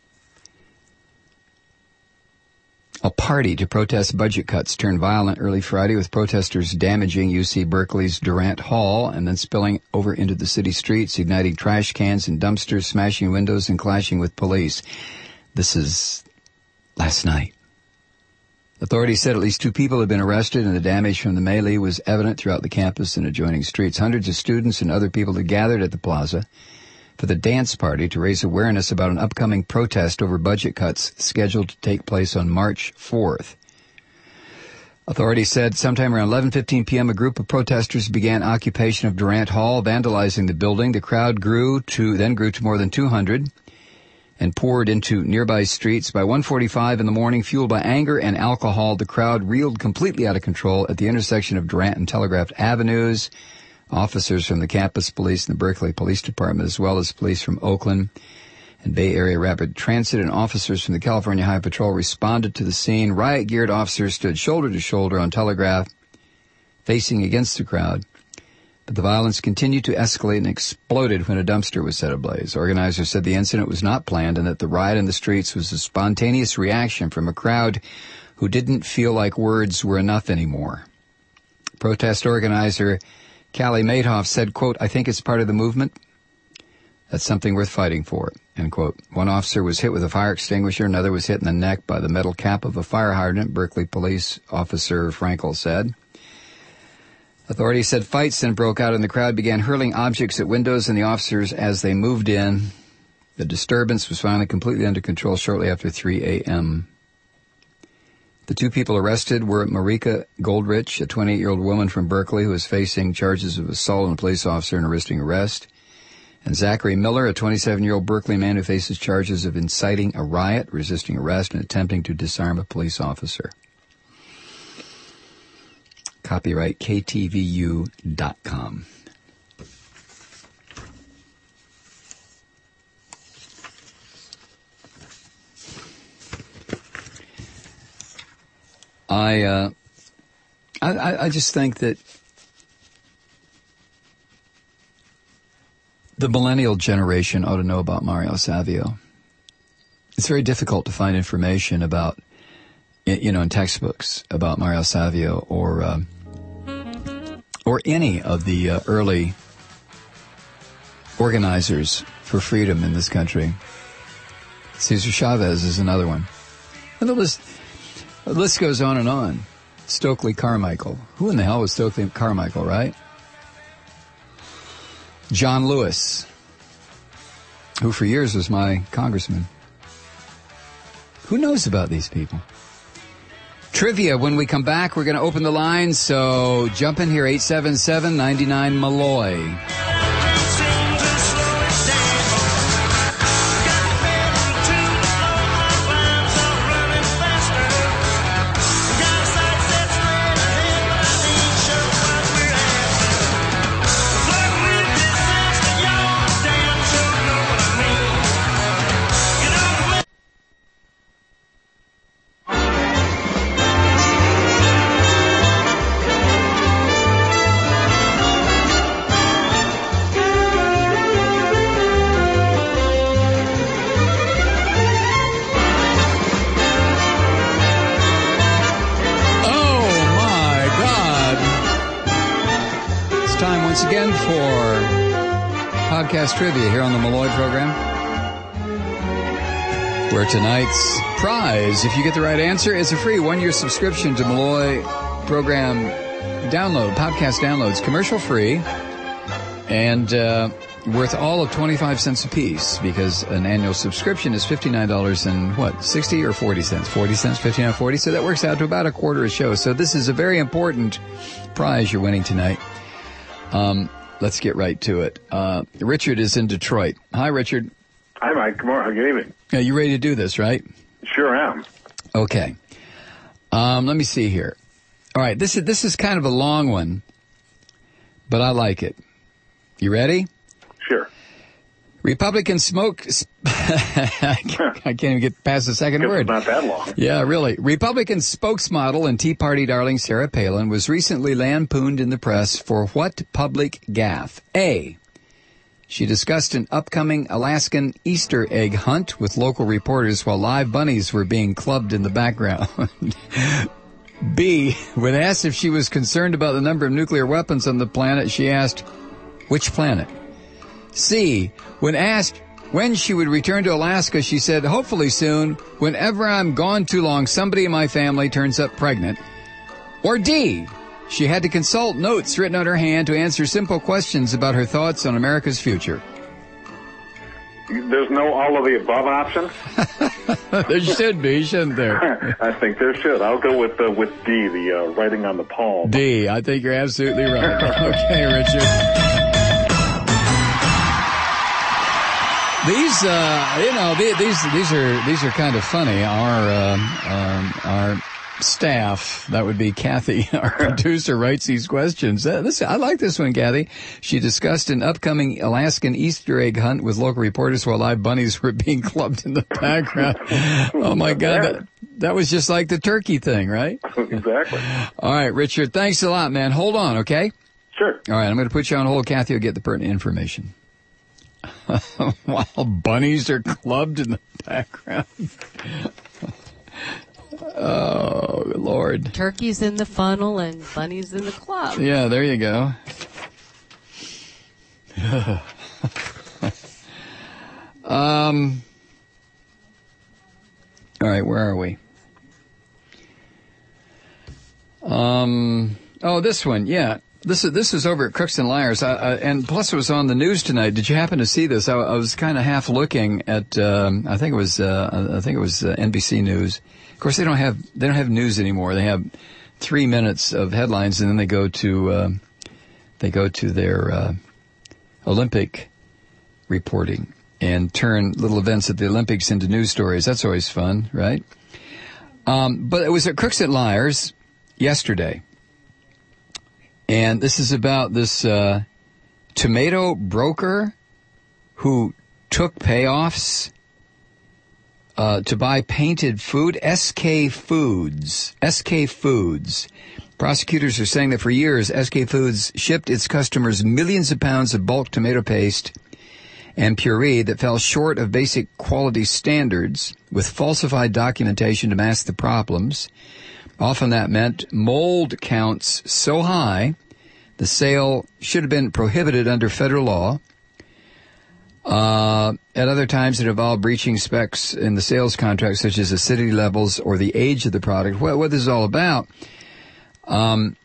A: A party to protest budget cuts turned violent early Friday, with protesters damaging U C Berkeley's Durant Hall and then spilling over into the city streets, igniting trash cans and dumpsters, smashing windows, and clashing with police. This is last night. Authorities said at least two people had been arrested, and the damage from the melee was evident throughout the campus and adjoining streets. Hundreds of students and other people had gathered at the plaza for the dance party to raise awareness about an upcoming protest over budget cuts scheduled to take place on March fourth. Authorities said sometime around eleven fifteen p.m. a group of protesters began occupation of Durant Hall, vandalizing the building. The crowd grew to then grew to more than two hundred and poured into nearby streets. By one forty-five in the morning, fueled by anger and alcohol, the crowd reeled completely out of control at the intersection of Durant and Telegraph Avenues. Officers from the campus police and the Berkeley Police Department, as well as police from Oakland and Bay Area Rapid Transit and officers from the California High Patrol, responded to the scene. Riot-geared officers stood shoulder to shoulder on Telegraph, facing against the crowd. But the violence continued to escalate and exploded when a dumpster was set ablaze. Organizers said the incident was not planned and that the riot in the streets was a spontaneous reaction from a crowd who didn't feel like words were enough anymore. Protest organizer Callie Madoff said, quote, "I think it's part of the movement. That's something worth fighting for," end quote. One officer was hit with a fire extinguisher. Another was hit in the neck by the metal cap of a fire hydrant, Berkeley Police Officer Frankel said. Authorities said fights then broke out and the crowd began hurling objects at windows and the officers as they moved in. The disturbance was finally completely under control shortly after three a.m. The two people arrested were Marika Goldrich, a twenty-eight-year-old woman from Berkeley who is facing charges of assault on a police officer and resisting arrest, and Zachary Miller, a twenty-seven-year-old Berkeley man who faces charges of inciting a riot, resisting arrest, and attempting to disarm a police officer. Copyright K T V U dot com. I, uh, I, I just think that the millennial generation ought to know about Mario Savio. It's very difficult to find information about, you know, in textbooks about Mario Savio or uh, or any of the uh, early organizers for freedom in this country. Cesar Chavez is another one. And the list, the list goes on and on. Stokely Carmichael. Who in the hell was Stokely Carmichael, right? John Lewis, who for years was my congressman. Who knows about these people? Trivia. When we come back, we're going to open the lines, so jump in here, eight seven seven, nine nine, Malloy. once again for podcast trivia here on the Malloy program, where tonight's prize, if you get the right answer, is a free one-year subscription to Malloy program download, podcast downloads, commercial free, and uh, worth all of twenty-five cents a piece, because an annual subscription is fifty-nine dollars and what, sixty or forty cents? forty cents, fifty-nine, forty, so that works out to about a quarter a show. So this is a very important prize you're winning tonight. Um, let's get right to it. Uh, Richard is in Detroit. Hi, Richard.
F: Hi, Mike. Good morning. Good evening.
A: Are you ready to do this, right?
F: Sure am.
A: Okay. Um, let me see here. All right, this is this is kind of a long one, but I like it. You ready?
F: Sure.
A: Republican smoke... I can't even get past the second
F: Guess
A: word.
F: It's not that long.
A: Yeah, really. Republican spokesmodel and Tea Party darling Sarah Palin was recently lampooned in the press for what public gaffe? A. She discussed an upcoming Alaskan Easter egg hunt with local reporters while live bunnies were being clubbed in the background. B. When asked if she was concerned about the number of nuclear weapons on the planet, she asked, which planet? C. When asked when she would return to Alaska, she said, hopefully soon. Whenever I'm gone too long, somebody in my family turns up pregnant. Or D. She had to consult notes written on her hand to answer simple questions about her thoughts on America's future.
F: There's no all of the above option?
A: There should be, shouldn't there?
F: I think there should. I'll go with uh, with D, the uh, writing on the palm.
A: D. I think you're absolutely right. Okay, Richard. These, uh, you know, these these are these are kind of funny. Our um, um, our staff, that would be Kathy, our producer, writes these questions. Uh, this, I like this one, Kathy. She discussed an upcoming Alaskan Easter egg hunt with local reporters while live bunnies were being clubbed in the background. Oh my God, that, that was just like the turkey thing, right?
F: Exactly.
A: All right, Richard, thanks a lot, man. Hold on, okay?
F: Sure.
A: All right, I'm going to put you on hold. Kathy will get the pertinent information. While bunnies are clubbed in the background. Oh, Lord.
C: Turkeys in the funnel and bunnies in the club.
A: Yeah, there you go. um. All right, where are we? Um. Oh, this one, yeah. This is this is over at Crooks and Liars, I, I, and plus it was on the news tonight. Did you happen to see this? I, I was kind of half looking at. Um, I think it was. Uh, I think it was uh, N B C News. Of course, they don't have they don't have news anymore. They have three minutes of headlines, and then they go to uh, they go to their uh, Olympic reporting and turn little events at the Olympics into news stories. That's always fun, right? Um, but it was at Crooks and Liars yesterday. And this is about this uh, tomato broker who took payoffs uh, to buy painted food. S K Foods. S K Foods. Prosecutors are saying that for years, S K Foods shipped its customers millions of pounds of bulk tomato paste and puree that fell short of basic quality standards with falsified documentation to mask the problems. Often that meant mold counts so high, the sale should have been prohibited under federal law. Uh, at other times, it involved breaching specs in the sales contract, such as acidity levels or the age of the product. What, what this is all about, um,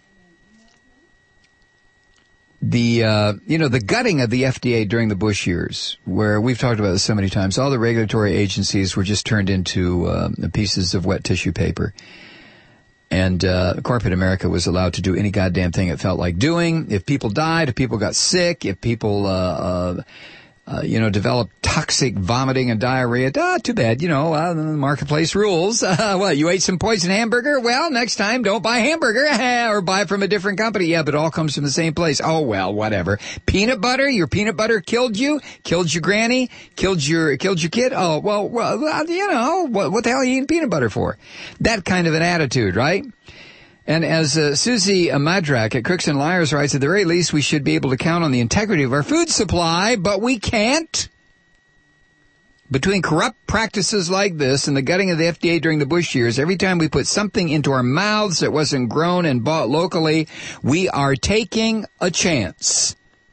A: the, uh, you know, the gutting of the F D A during the Bush years, where we've talked about this so many times, all the regulatory agencies were just turned into uh, pieces of wet tissue paper. And uh corporate America was allowed to do any goddamn thing it felt like doing. If people died, if people got sick, if people, uh, uh, uh you know, developed toxic vomiting and diarrhea, ah, too bad, you know, uh, the marketplace rules. Uh, what, you ate some poison hamburger? Well, next time don't buy hamburger or buy from a different company. Yeah, but it all comes from the same place. Oh, well, whatever. Peanut butter? Your peanut butter killed you? Killed your granny? Killed your, killed your kid? Oh, well, well you know, what, what the hell are you eating peanut butter for? That kind of an attitude, right? And as uh, Susie Madrak at Crooks and Liars writes, at the very least, we should be able to count on the integrity of our food supply, but we can't. Between corrupt practices like this and the gutting of the F D A during the Bush years, every time we put something into our mouths that wasn't grown and bought locally, we are taking a chance.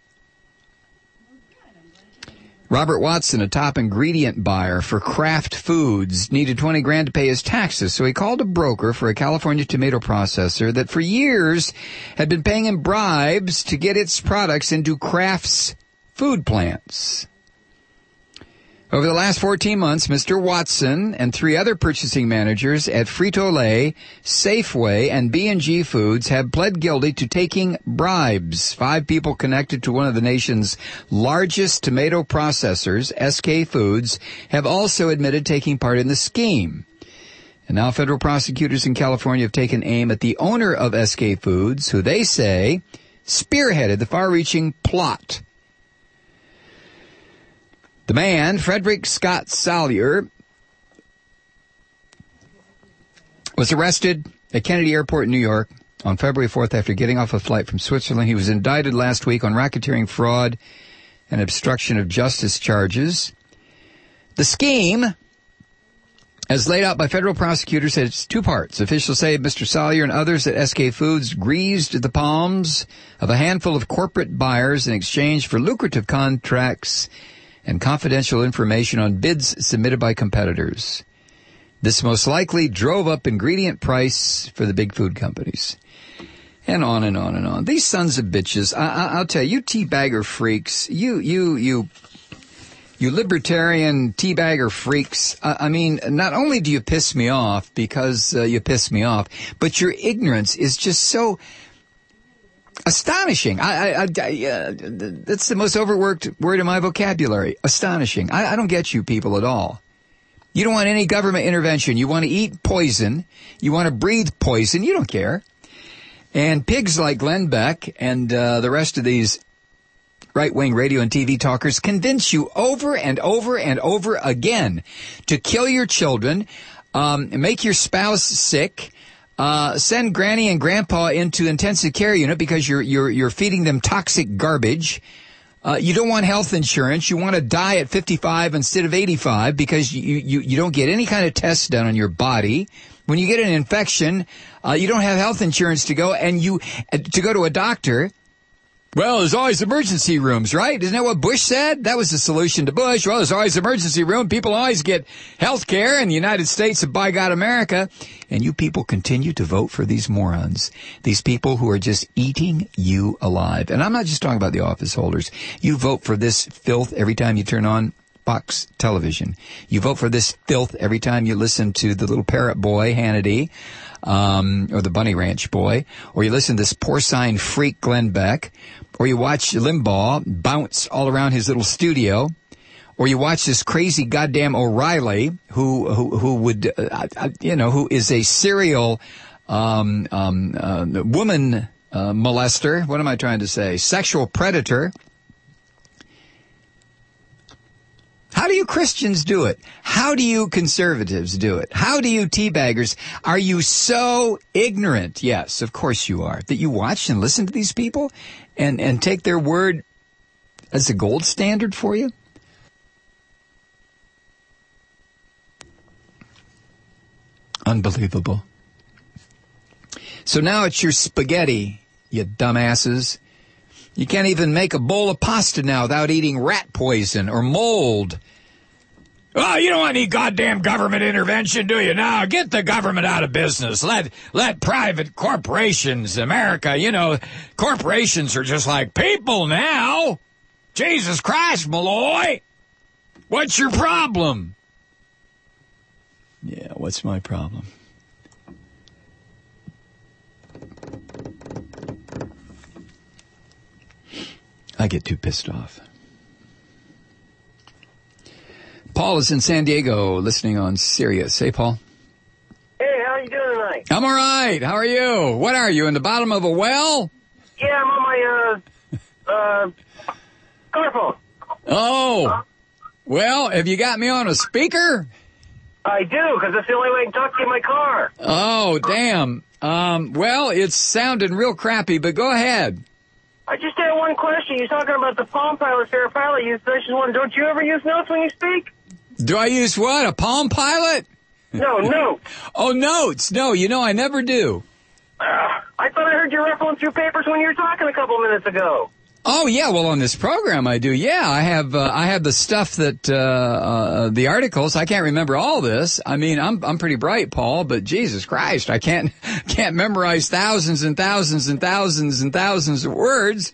A: Robert Watson, a top ingredient buyer for Kraft Foods, needed twenty grand to pay his taxes, so he called a broker for a California tomato processor that for years had been paying him bribes to get its products into Kraft's food plants. Over the last fourteen months, Mister Watson and three other purchasing managers at Frito-Lay, Safeway, and B and G Foods have pled guilty to taking bribes. Five people connected to one of the nation's largest tomato processors, S K Foods, have also admitted taking part in the scheme. And now federal prosecutors in California have taken aim at the owner of S K Foods, who they say spearheaded the far-reaching plot. The man, Frederick Scott Salyer, was arrested at Kennedy Airport in New York on February fourth after getting off a flight from Switzerland. He was indicted last week on racketeering, fraud, and obstruction of justice charges. The scheme, as laid out by federal prosecutors, has two parts. Officials say Mister Salyer and others at S K Foods greased the palms of a handful of corporate buyers in exchange for lucrative contracts and confidential information on bids submitted by competitors. This most likely drove up ingredient price for the big food companies. And on and on and on. These sons of bitches, I, I, I'll tell you, you teabagger freaks, you, you, you, you libertarian teabagger freaks, I, I mean, not only do you piss me off because uh, you piss me off, but your ignorance is just so astonishing. I, I, I, uh, that's the most overworked word in my vocabulary. Astonishing. I, I don't get you people at all. You don't want any government intervention. You want to eat poison. You want to breathe poison. You don't care. And pigs like Glenn Beck and uh, the rest of these right-wing radio and T V talkers convince you over and over and over again to kill your children, um, make your spouse sick, Uh, send granny and grandpa into intensive care unit because you're, you're, you're feeding them toxic garbage. Uh, you don't want health insurance. You want to die at fifty-five instead of eighty-five because you, you, you don't get any kind of tests done on your body. When you get an infection, uh, you don't have health insurance to go and you, uh, to go to a doctor. Well, there's always emergency rooms, right? Isn't that what Bush said? That was the solution to Bush. Well, there's always emergency room. People always get health care in the United States of by God America. And you people continue to vote for these morons. These people who are just eating you alive. And I'm not just talking about the office holders. You vote for this filth every time you turn on Fox television. You vote for this filth every time you listen to the little parrot boy, Hannity, um, or the Bunny Ranch boy, or you listen to this porcine freak, Glenn Beck, or you watch Limbaugh bounce all around his little studio, or you watch this crazy goddamn O'Reilly who who, who would, uh, you know, who is a serial um, um, uh, woman uh, molester. What am I trying to say? Sexual predator. How do you Christians do it? How do you conservatives do it? How do you teabaggers? Are you so ignorant? Yes, of course you are. That you watch and listen to these people and, and take their word as the gold standard for you? Unbelievable. So now it's your spaghetti, you dumbasses. You can't even make a bowl of pasta now without eating rat poison or mold. Oh, you don't want any goddamn government intervention, do you? Now, get the government out of business. Let let private corporations, America, you know, corporations are just like people now. Jesus Christ, Malloy. What's your problem? Yeah, what's my problem? I get too pissed off. Paul is in San Diego listening on Sirius. Hey, Paul.
G: Hey, how are you doing tonight?
A: I'm all right. How are you? What are you, in the bottom of a well?
G: Yeah, I'm on my, uh, uh, car phone.
A: Oh. Well, have you got me on a speaker?
G: I do, because that's the only way I can talk to you in my car.
A: Oh, damn. Um, well, it's sounding real crappy, but go ahead.
G: I just had one question. You're talking about the Palm Pilot, Fair Pilot use. I just wondering, don't you ever use notes when you speak?
A: Do I use what? A Palm Pilot?
G: No, no.
A: Oh, notes. No, you know I never do.
G: Uh, I thought I heard you ruffling through papers when you were talking a couple minutes ago.
A: Oh yeah, well on this program I do. Yeah, I have uh, I have the stuff that uh, uh the articles. I can't remember all this. I mean, I'm I'm pretty bright, Paul, but Jesus Christ, I can't can't memorize thousands and thousands and thousands and thousands of words.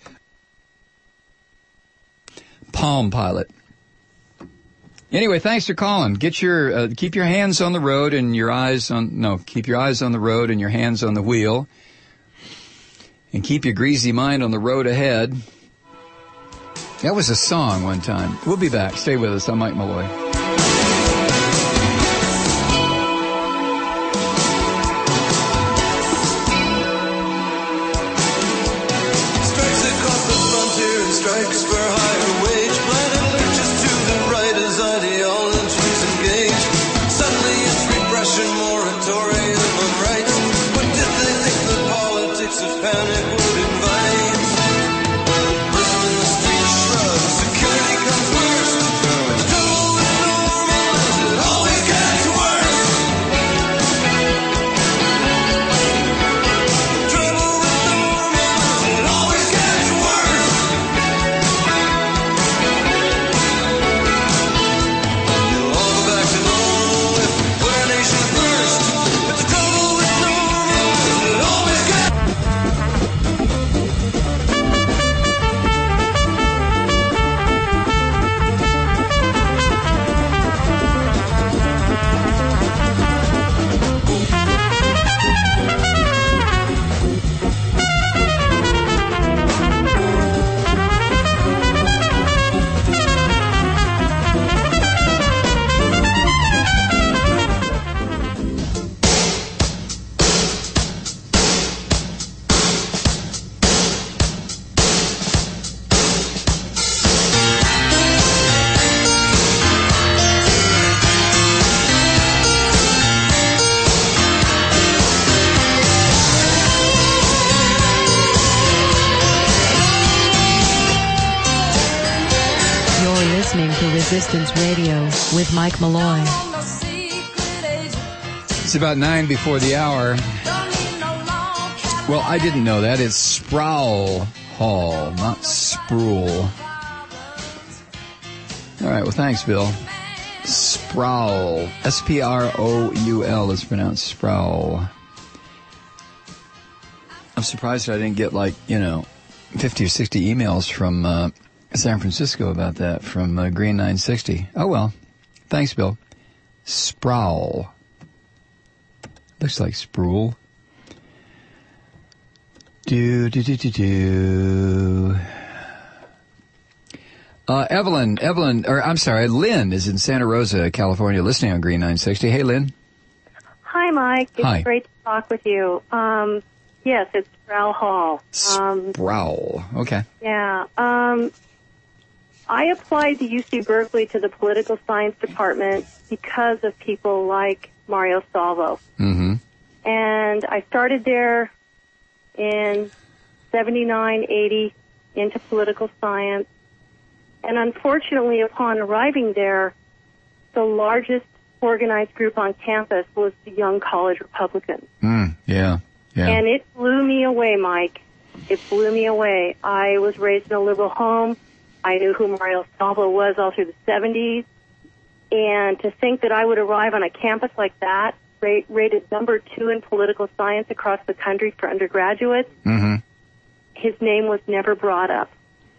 A: Palm Pilot. Anyway, thanks for calling. Get your uh, keep your hands on the road and your eyes on no, keep your eyes on the road and your hands on the wheel. And keep your greasy mind on the road ahead. That was a song one time. We'll be back. Stay with us. I'm Mike Malloy.
B: Strikes across the frontier and strikes for higher wage. Planet lurches to the right as ideologies engage. Suddenly it's repression, moratorium on rights. What did they think the politics of panic would invite? Rhythm in the street shrugs, security comes first. But the trouble with normal is it always gets worse. The trouble with normal is it always gets worse. We'll all go back to normal if we put our nation first. But the trouble with normal is it always gets
C: You're listening to Resistance Radio with Mike Malloy.
A: It's about nine before the hour. Well, I didn't know that. It's Sproul Hall, not Sproul. All right, well, thanks, Bill. Sproul. S P R O U L is pronounced Sproul. I'm surprised I didn't get, like, you know, fifty or sixty emails from uh, San Francisco about that, from uh, Green nine sixty. Oh, well. Thanks, Bill. Sproul. Looks like Sproul. Do, do, do, do, do. Uh, Evelyn, Evelyn, or I'm sorry, Lynn is in Santa Rosa, California, listening on Green nine sixty. Hey, Lynn.
H: Hi, Mike. It's
A: Hi.
H: great to talk with you. Um, yes, it's Sproul Hall. Um,
A: Sproul. Okay.
H: yeah. Um, I applied to U C Berkeley to the political science department because of people like Mario Salvo.
A: Mm-hmm.
H: And I started there in seventy-nine, eighty into political science. And unfortunately, upon arriving there, the largest organized group on campus was the Young College Republicans.
A: Mm, yeah, yeah.
H: And it blew me away, Mike. It blew me away. I was raised in a liberal home. I knew who Mario Salvo was all through the seventies. And to think that I would arrive on a campus like that, rate, rated number two in political science across the country for undergraduates,
A: Mm-hmm.
H: his name was never brought up.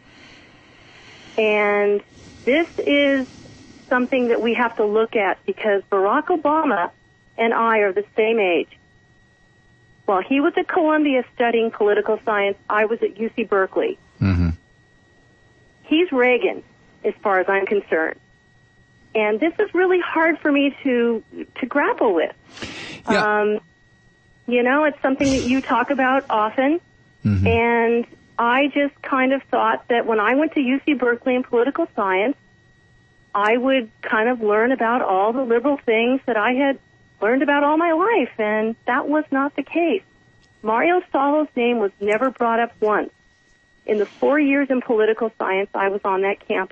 H: And this is something that we have to look at because Barack Obama and I are the same age. While he was at Columbia studying political science, I was at U C Berkeley.
A: Mm-hmm.
H: He's Reagan, as far as I'm concerned. And this is really hard for me to to grapple with.
A: Yeah.
H: Um, you know, it's something that you talk about often.
A: Mm-hmm.
H: And I just kind of thought that when I went to U C Berkeley in political science, I would kind of learn about all the liberal things that I had learned about all my life, and that was not the case. Mario Salvo's name was never brought up once in the four years in political science I was on that campus.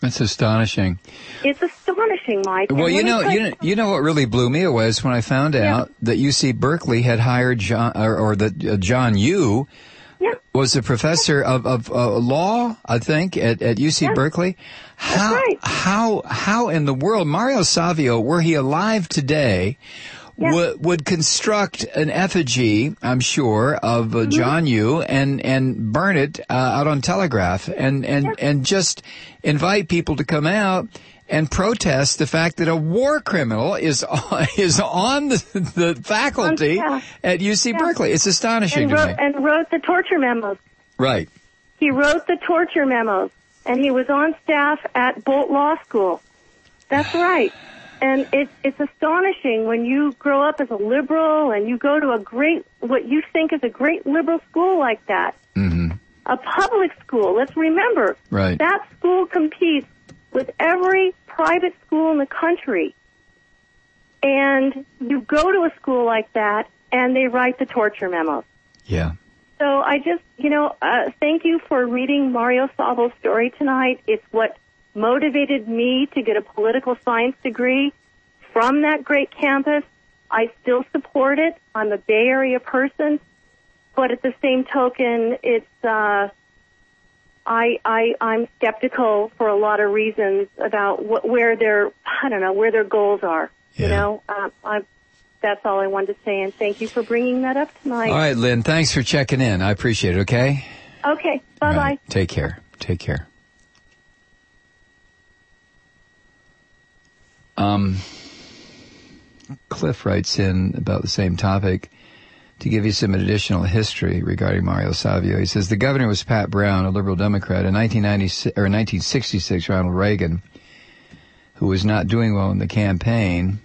A: It's astonishing.
H: It's astonishing, Mike.
A: Well,
H: And
A: you
H: let me
A: know,
H: tell
A: you know, you know what really blew me away is when I found out
H: Yeah.
A: that U C Berkeley had hired John, or, or that uh, John Yoo
H: Yeah.
A: was a professor of, of uh, law, I think, at, at U C
H: Yeah.
A: Berkeley. How,
H: right.
A: how, how in the world, Mario Savio, were he alive today,
H: Yeah.
A: would, would construct an effigy, I'm sure, of
H: Mm-hmm.
A: uh, John Yoo and, and burn it uh, out on Telegraph and, and,
H: Yeah.
A: and just invite people to come out and protest the fact that a war criminal is on, is on the, the faculty
H: Um, yeah.
A: at U C
H: Yeah.
A: Berkeley. It's astonishing
H: and
A: to
H: wrote,
A: me.
H: and wrote the torture memos.
A: Right.
H: He wrote the torture memos, and he was on staff at Bolt Law School. That's right. And it's it's astonishing when you grow up as a liberal and you go to a great, what you think is a great liberal school like that,
A: Mm-hmm.
H: a public school. Let's remember,
A: Right.
H: that school competes with every private school in the country. And you go to a school like that, and they write the torture memos.
A: Yeah.
H: So I just, you know, uh, thank you for reading Mario Savo's story tonight. It's what motivated me to get a political science degree from that great campus. I still support it. I'm a Bay Area person, but at the same token, it's uh, I, I I'm skeptical for a lot of reasons about wh- where their I don't know where their goals are. You
A: Yeah.
H: know, uh, I, that's all I wanted to say, and thank you for bringing that up tonight.
A: All right, Lynn, thanks for checking in. I appreciate it, okay?
H: Okay, bye
A: All
H: bye.
A: right. Take care. Take care. Um, Cliff writes in about the same topic to give you some additional history regarding Mario Savio. He says the governor was Pat Brown, a liberal Democrat. In nineteen ninety-six or nineteen sixty-six, Ronald Reagan, who was not doing well in the campaign,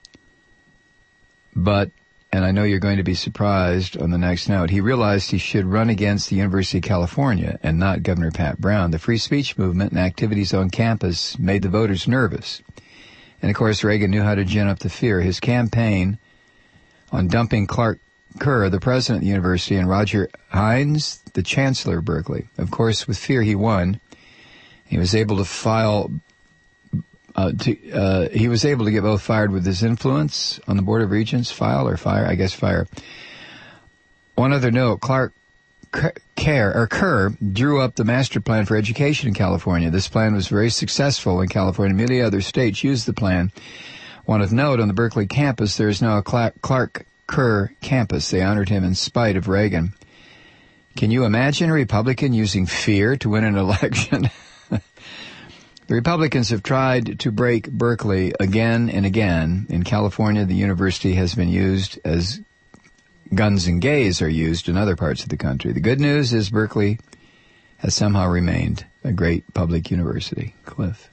A: but, and I know you're going to be surprised on the next note, he realized he should run against the University of California and not Governor Pat Brown. The free speech movement and activities on campus made the voters nervous. And, of course, Reagan knew how to gin up the fear. His campaign on dumping Clark Kerr, the president of the university, and Roger Hines, the chancellor of Berkeley. Of course, with fear, he won. He was able to file... Uh, to, uh, he was able to get both fired with his influence on the Board of Regents, file or fire, I guess fire. One other note, Clark Kerr, or Kerr drew up the master plan for education in California. This plan was very successful in California. Many other states used the plan. One of note, on the Berkeley campus, there is now a Clark Kerr campus. They honored him in spite of Reagan. Can you imagine a Republican using fear to win an election? The Republicans have tried to break Berkeley again and again. In California, the university has been used as guns and gays are used in other parts of the country. The good news is Berkeley has somehow remained a great public university. Cliff.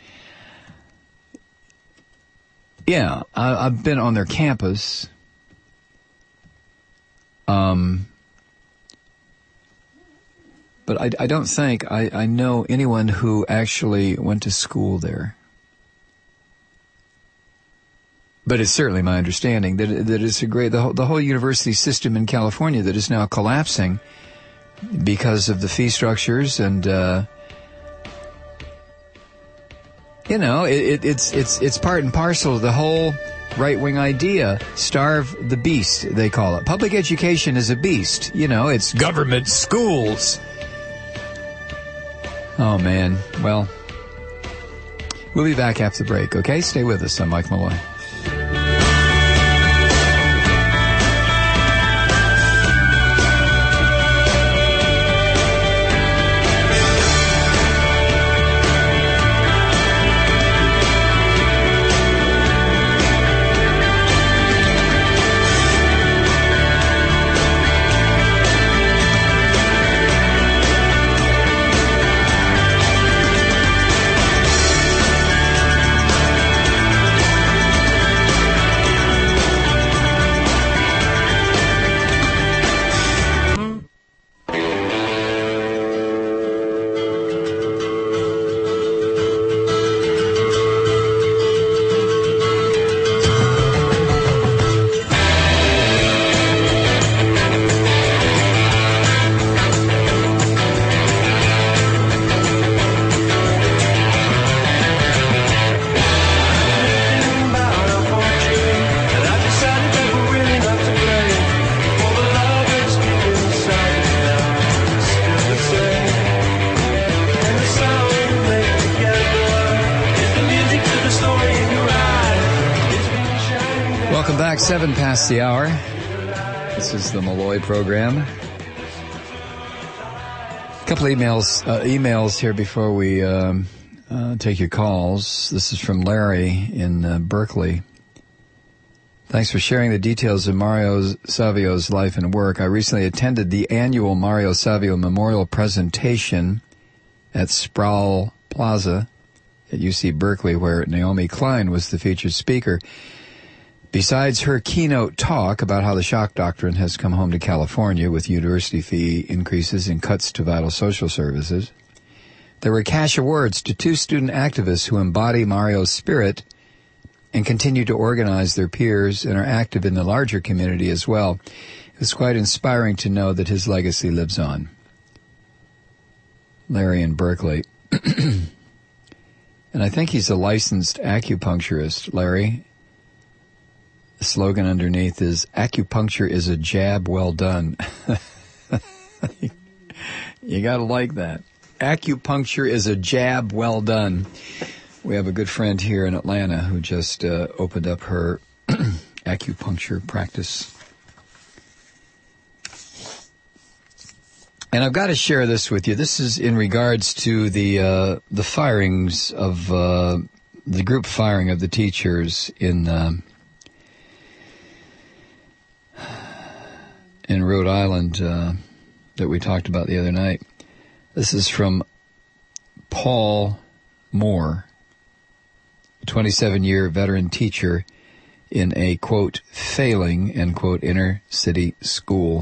A: Yeah, I, I've been on their campus. Um... But I, I don't think I, I know anyone who actually went to school there. But it's certainly my understanding that that it's a great the whole, the whole university system in California that is now collapsing because of the fee structures and uh, you know it, it, it's it's it's part and parcel of the whole right-wing idea. Starve the beast, they call it. Public education is a beast. You know, it's government schools. Oh, man. Well, we'll be back after the break, okay? Stay with us. I'm Mike Malloy. Welcome back, seven past the hour. This is the Malloy program. A couple emails, uh, emails here before we um, uh, take your calls. This is from Larry in uh, Berkeley. Thanks for sharing the details of Mario Savio's life and work. I recently attended the annual Mario Savio Memorial presentation at Sproul Plaza at U C Berkeley, where Naomi Klein was the featured speaker. Besides her keynote talk about how the shock doctrine has come home to California with university fee increases and cuts to vital social services, there were cash awards to two student activists who embody Mario's spirit and continue to organize their peers and are active in the larger community as well. It was quite inspiring to know that his legacy lives on. Larry in Berkeley. And I think he's a licensed acupuncturist, Larry. The slogan underneath is, acupuncture is a jab well done. You gotta like that. Acupuncture is a jab well done. We have a good friend here in Atlanta who just uh, opened up her acupuncture practice. And I've got to share this with you. This is in regards to the uh, the firings of uh, the group firing of the teachers in um, in Rhode Island uh, that we talked about the other night. This is from Paul Moore, a twenty-seven-year veteran teacher in a, quote, failing, end quote, inner-city school.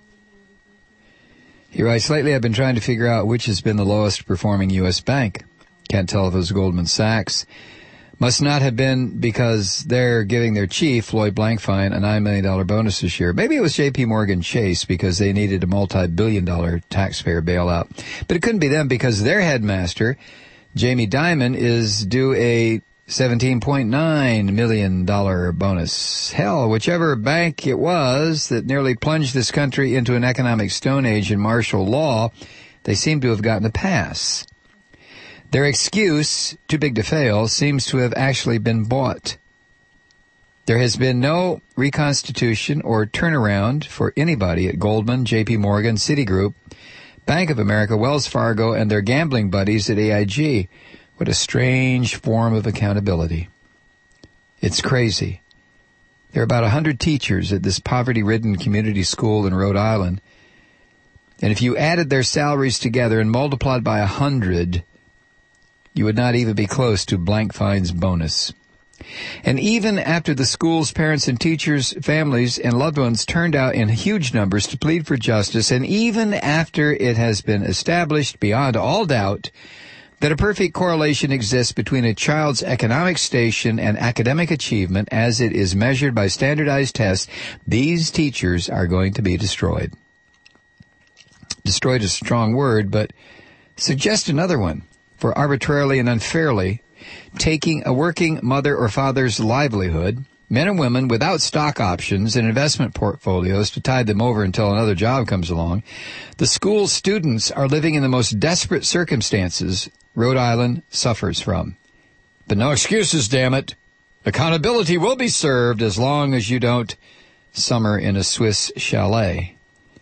A: He writes, lately I've been trying to figure out which has been the lowest performing U S bank. Can't tell if it was Goldman Sachs. Must not have been because they're giving their chief, Floyd Blankfein, a nine million dollars bonus this year. Maybe it was J P Morgan Chase because they needed a multi-billion dollar taxpayer bailout. But it couldn't be them because their headmaster, Jamie Dimon, is due a seventeen point nine million dollars bonus. Hell, whichever bank it was that nearly plunged this country into an economic stone age in martial law, they seem to have gotten a pass. Their excuse, too big to fail, seems to have actually been bought. There has been no reconstitution or turnaround for anybody at Goldman, J P Morgan, Citigroup, Bank of America, Wells Fargo, and their gambling buddies at A I G. What a strange form of accountability. It's crazy. There are about one hundred teachers at this poverty-ridden community school in Rhode Island. And if you added their salaries together and multiplied by one hundred, you would not even be close to Blankfein's bonus. And even after the school's parents and teachers, families, and loved ones turned out in huge numbers to plead for justice, and even after it has been established beyond all doubt that a perfect correlation exists between a child's economic station and academic achievement as it is measured by standardized tests, these teachers are going to be destroyed. Destroyed is a strong word, but suggest another one for arbitrarily and unfairly taking a working mother or father's livelihood, men and women without stock options and investment portfolios to tide them over until another job comes along. The school's students are living in the most desperate circumstances Rhode Island suffers from. But no excuses, damn it. Accountability will be served as long as you don't summer in a Swiss chalet.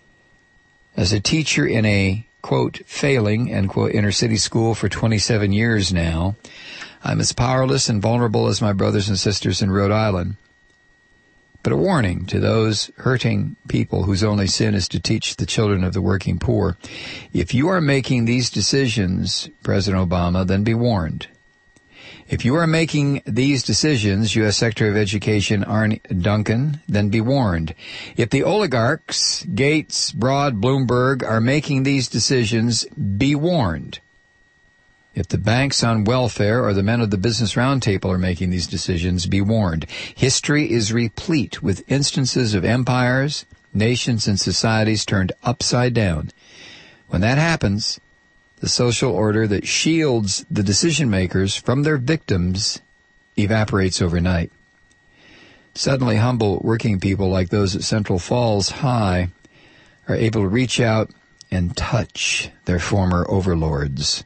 A: As a teacher in a, quote, failing, end quote, inner-city school for twenty-seven years now, I'm as powerless and vulnerable as my brothers and sisters in Rhode Island. But a warning to those hurting people whose only sin is to teach the children of the working poor. If you are making these decisions, President Obama, then be warned. If you are making these decisions, U S Secretary of Education Arne Duncan, then be warned. If the oligarchs, Gates, Broad, Bloomberg, are making these decisions, be warned. If the banks on welfare or the men of the Business Roundtable are making these decisions, be warned. History is replete with instances of empires, nations, and societies turned upside down. When that happens, the social order that shields the decision makers from their victims evaporates overnight. Suddenly, humble working people like those at Central Falls High are able to reach out and touch their former overlords.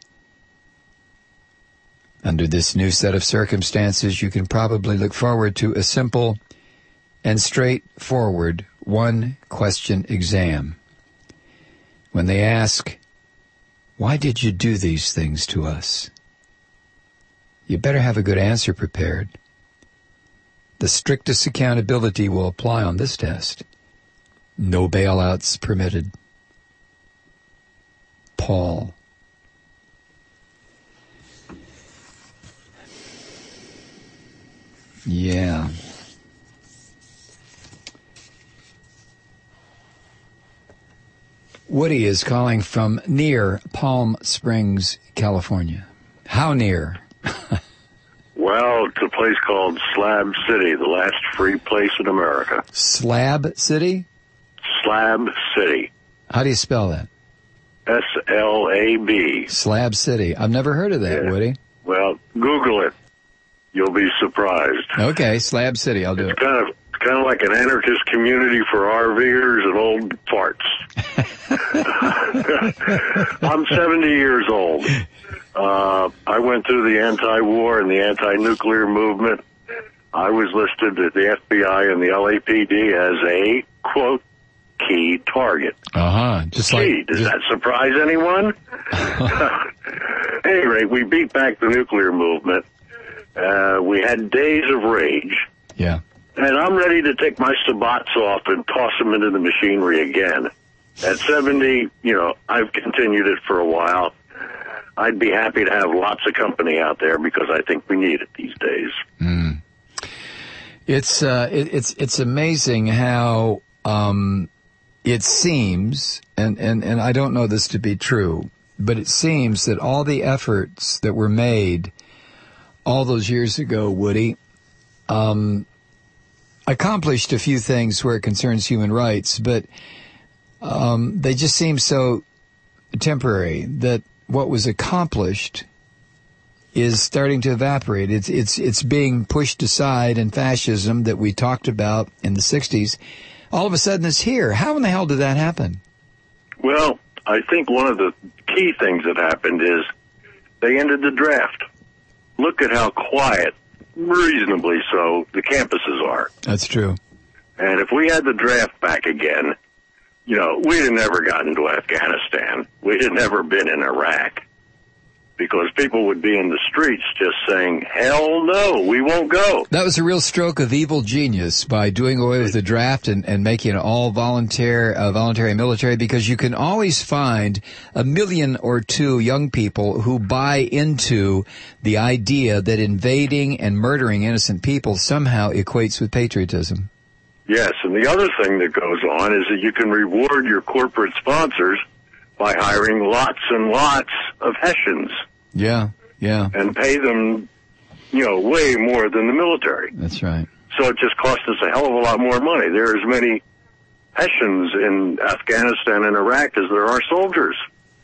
A: Under this new set of circumstances, you can probably look forward to a simple and straightforward one-question exam. When they ask, why did you do these things to us? You better have a good answer prepared. The strictest accountability will apply on this test. No bailouts permitted. Paul. Yeah. Woody is calling from near Palm Springs, California. How near?
I: Well, it's a place called Slab City, the last free place in America.
A: Slab City?
I: Slab City.
A: How do you spell that?
I: S L A B.
A: Slab City. I've never heard of that,
I: Yeah.
A: Woody.
I: Well, Google it. You'll be surprised.
A: Okay, Slab City. I'll do
I: It's
A: it.
I: kind of kind of like an anarchist community for RVers and old farts. I'm seventy years old. Uh, I went through the anti-war and the anti-nuclear movement. I was listed at the F B I and the L A P D as a, quote, key target.
A: Uh-huh. Just
I: Gee,
A: like,
I: does
A: just,
I: that surprise anyone? At any rate, we beat back the nuclear movement. Uh, we had days of rage.
A: yeah.
I: And I'm ready to take my sabbats off and toss them into the machinery again. At seventy, you know, I've continued it for a while. I'd be happy to have lots of company out there because I think we need it these days.
A: Mm. It's, uh, it, it's, it's amazing how, um, it seems, and, and, and I don't know this to be true, but it seems that all the efforts that were made all those years ago, Woody, um, accomplished a few things where it concerns human rights, but um, they just seem so temporary that what was accomplished is starting to evaporate. It's it's it's being pushed aside, and fascism that we talked about in the sixties, all of a sudden is here. How in the hell did that happen?
I: Well, I think one of the key things that happened is they ended the draft. Look at how quiet, reasonably so, the campuses are.
A: That's true.
I: And if we had the draft back again, you know, we'd have never gotten to Afghanistan. We'd have never been in Iraq. Because people would be in the streets just saying, hell no, we won't go.
A: That was a real stroke of evil genius by doing away with the draft and, and making it all voluntary, uh, voluntary military, because you can always find a million or two young people who buy into the idea that invading and murdering innocent people somehow equates with patriotism.
I: Yes, and the other thing that goes on is that you can reward your corporate sponsors by hiring lots and lots of Hessians.
A: Yeah, yeah.
I: And pay them, you know, way more than the military.
A: That's right.
I: So it just costs us a hell of a lot more money. There are as many Hessians in Afghanistan and Iraq as there are soldiers.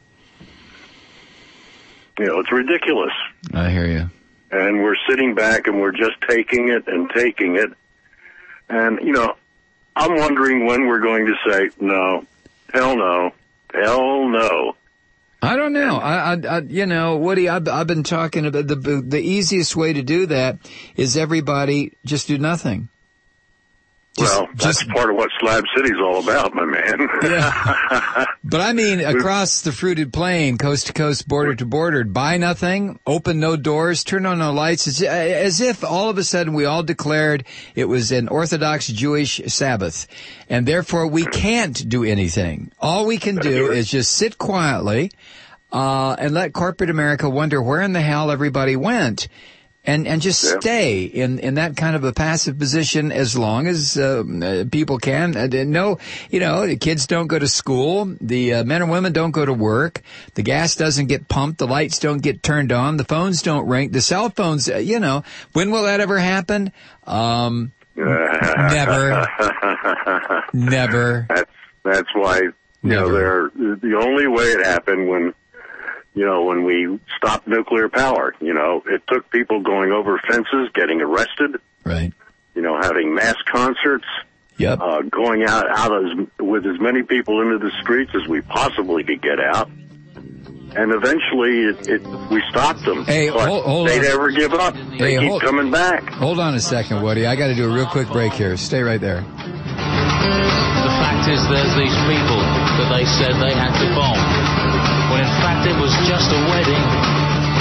I: You know, it's ridiculous.
A: I hear you.
I: And we're sitting back and we're just taking it and taking it. And, you know, I'm wondering when we're going to say, no, hell no, hell no.
A: I don't know. I, I, I you know, Woody, I've, I've been talking about the the easiest way to do that is everybody just do nothing. Just,
I: well, that's
A: just,
I: part of what Slab City's all about, my man.
A: Yeah. But I mean, across the fruited plain, coast to coast, border to border, buy nothing, open no doors, turn on no lights, as, as if all of a sudden we all declared it was an Orthodox Jewish Sabbath, and therefore we can't do anything. All we can do is just sit quietly uh and let corporate America wonder where in the hell everybody went. And and just yeah. stay in, in that kind of a passive position as long as uh, uh, people can. Uh, no, you know, the kids don't go to school. The uh, men and women don't go to work. The gas doesn't get pumped. The lights don't get turned on. The phones don't ring. The cell phones, uh, you know, when will that ever happen? Um, never. Never.
I: That's, that's why, you
A: never.
I: know, they're, the only way it happened when, you know, when we stopped nuclear power, you know, it took people going over fences, getting arrested.
A: Right.
I: You know, having mass concerts.
A: Yep.
I: Uh, going out, out as, with as many people into the streets as we possibly could get out. and eventually it, it we stopped them.
A: Hey,
I: but
A: hold, hold
I: they
A: on.
I: never give up. They
A: Hey,
I: keep
A: hold-
I: coming back.
A: Hold on a second, Woody. I got to do a real quick break here. Stay right there.
J: The fact is there's these people that they said they had to bomb, when in fact it was just a wedding.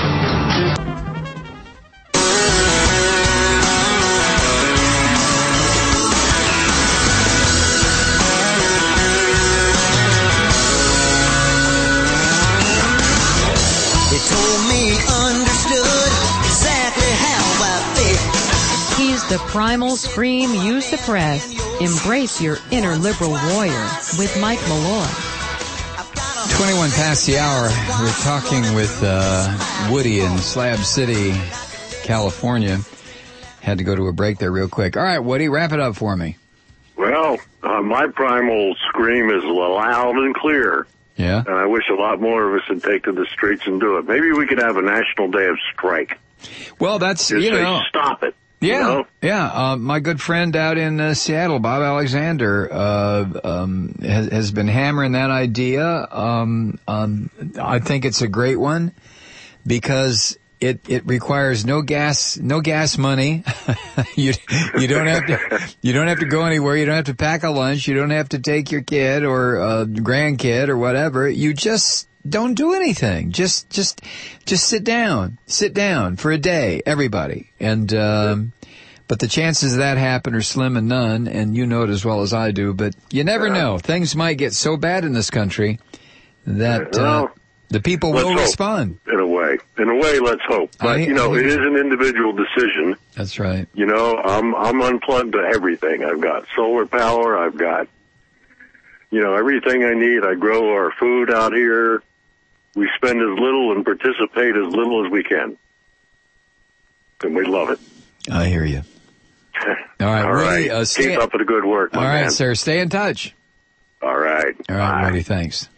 D: He told me understood exactly how I feel.
C: He's the primal scream you suppress. Embrace your inner liberal warrior with Mike Malloy.
A: twenty-one past the hour. We're talking with uh, Woody in Slab City, California. Had to go to a break there real quick. All right, Woody, wrap it up for me.
I: Well, uh, my primal scream is loud and clear.
A: Yeah?
I: And I wish a lot more of us would take to the streets and do it. Maybe we could have a national day of strike.
A: Well, that's,
I: Just
A: you
I: say,
A: know...
I: stop it.
A: Yeah,
I: You know?
A: yeah. Uh, my good friend out in uh, Seattle, Bob Alexander, uh, um, has, has been hammering that idea. Um, um, I think it's a great one because it it requires no gas no gas money. you you don't have to you don't have to go anywhere. You don't have to pack a lunch. You don't have to take your kid or uh, grandkid or whatever. You just don't do anything. Just, just, just sit down. Sit down for a day, everybody. And, um, but the chances of that happen are slim and none, and you know it as well as I do, but you never know. Things might get so bad in this country that, uh,
I: Well,
A: the people
I: let's
A: will
I: hope,
A: respond.
I: In a way. In a way, let's hope. But,
A: I-
I: you know,
A: I-
I: it is an individual decision.
A: That's right.
I: You know, I'm, I'm unplugged to everything. I've got solar power. I've got, you know, everything I need. I grow our food out here. We spend as little and participate as little as we can. And we love it.
A: I hear you. All right,
I: All
A: Woody,
I: right.
A: uh, stay-
I: Keep up with the good work, my
A: All right,
I: man.
A: sir. Stay in touch.
I: All right.
A: All right,
I: Bye.
A: Woody, thanks.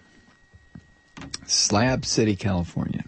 A: Slab City, California.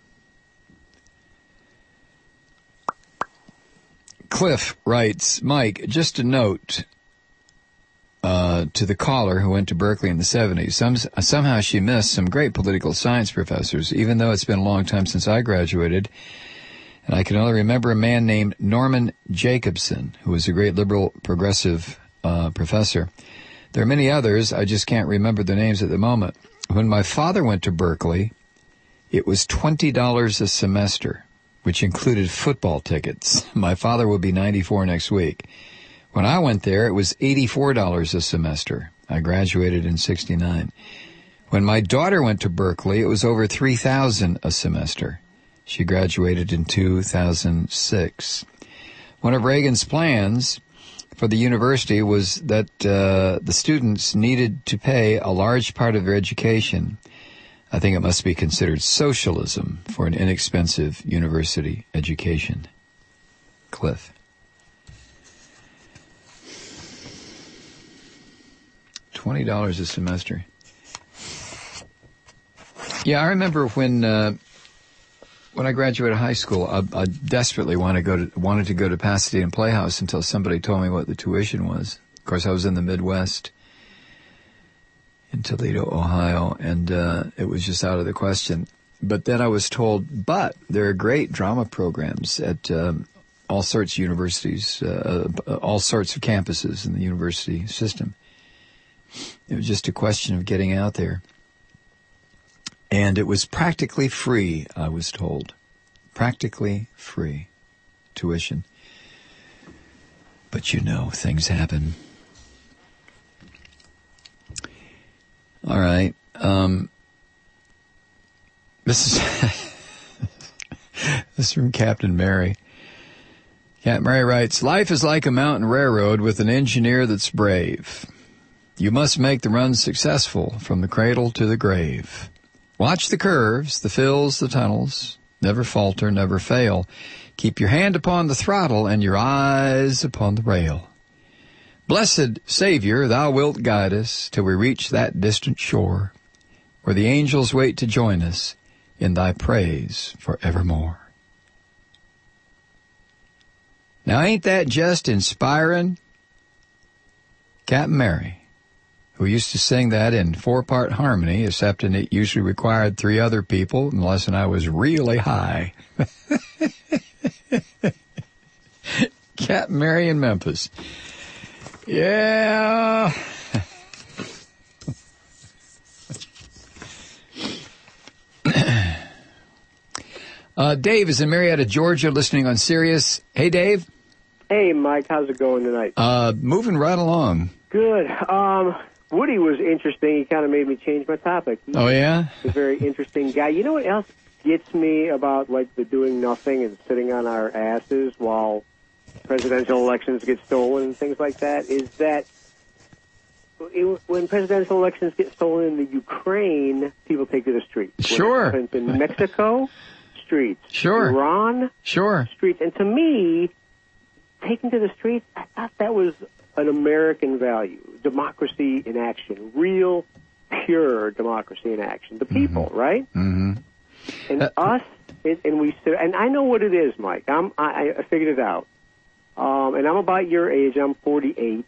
A: Cliff writes, Mike, just a note uh, to the caller who went to Berkeley in the seventies. Some, somehow she missed some great political science professors, even though it's been a long time since I graduated. And I can only remember a man named Norman Jacobson, who was a great liberal progressive uh, professor. There are many others. I just can't remember their names at the moment. When my father went to Berkeley, it was twenty dollars a semester, which included football tickets. My father will be ninety-four next week. When I went there, it was eighty-four dollars a semester. I graduated in sixty-nine. When my daughter went to Berkeley, it was over three thousand dollars a semester. She graduated in two thousand six. One of Reagan's plans for the university was that uh, the students needed to pay a large part of their education. I think it must be considered socialism for an inexpensive university education. Cliff. twenty dollars a semester. Yeah, I remember when uh, when I graduated high school, I, I desperately wanted to go to wanted to go to Pasadena Playhouse until somebody told me what the tuition was. Of course, I was in the Midwest, in Toledo, Ohio, and uh, it was just out of the question. But then I was told, but there are great drama programs at um, all sorts of universities, uh, all sorts of campuses in the university system. It was just a question of getting out there. And it was practically free, I was told. Practically free tuition. But you know, things happen. All right. Um, this is this is from Captain Mary. Captain Mary writes, life is like a mountain railroad with an engineer that's brave. You must make the run successful from the cradle to the grave. Watch the curves, the fills, the tunnels. Never falter, never fail. Keep your hand upon the throttle and your eyes upon the rail. Blessed Savior, thou wilt guide us till we reach that distant shore, where the angels wait to join us in thy praise forevermore. Now ain't that just inspiring? Captain Mary who used to sing that in four-part harmony, except in it usually required three other people, unless and I was really high. Cat Mary in Memphis. Yeah. uh, Dave is in Marietta, Georgia, listening on Sirius. Hey, Dave.
K: Hey, Mike. How's it going tonight?
A: Uh, moving right along.
K: Good. Um, Woody was interesting. He kind of made me change my topic. He's
A: oh, yeah?
K: a very interesting guy. You know what else gets me about, like, the doing nothing and sitting on our asses while presidential elections get stolen and things like that, is that it, when presidential elections get stolen in the Ukraine, people take to the streets.
A: Sure.
K: When it happens in Mexico, streets.
A: Sure.
K: Iran,
A: sure.
K: streets. And to me, taking to the streets, I thought that was an American value. Democracy in action. Real, pure democracy in action. The people,
A: mm-hmm.
K: right?
A: Mm-hmm.
K: And
A: uh,
K: us, and, and we sit, and I know what it is, Mike. I'm, I, I figured it out. Um, and I'm about your age. I'm forty-eight.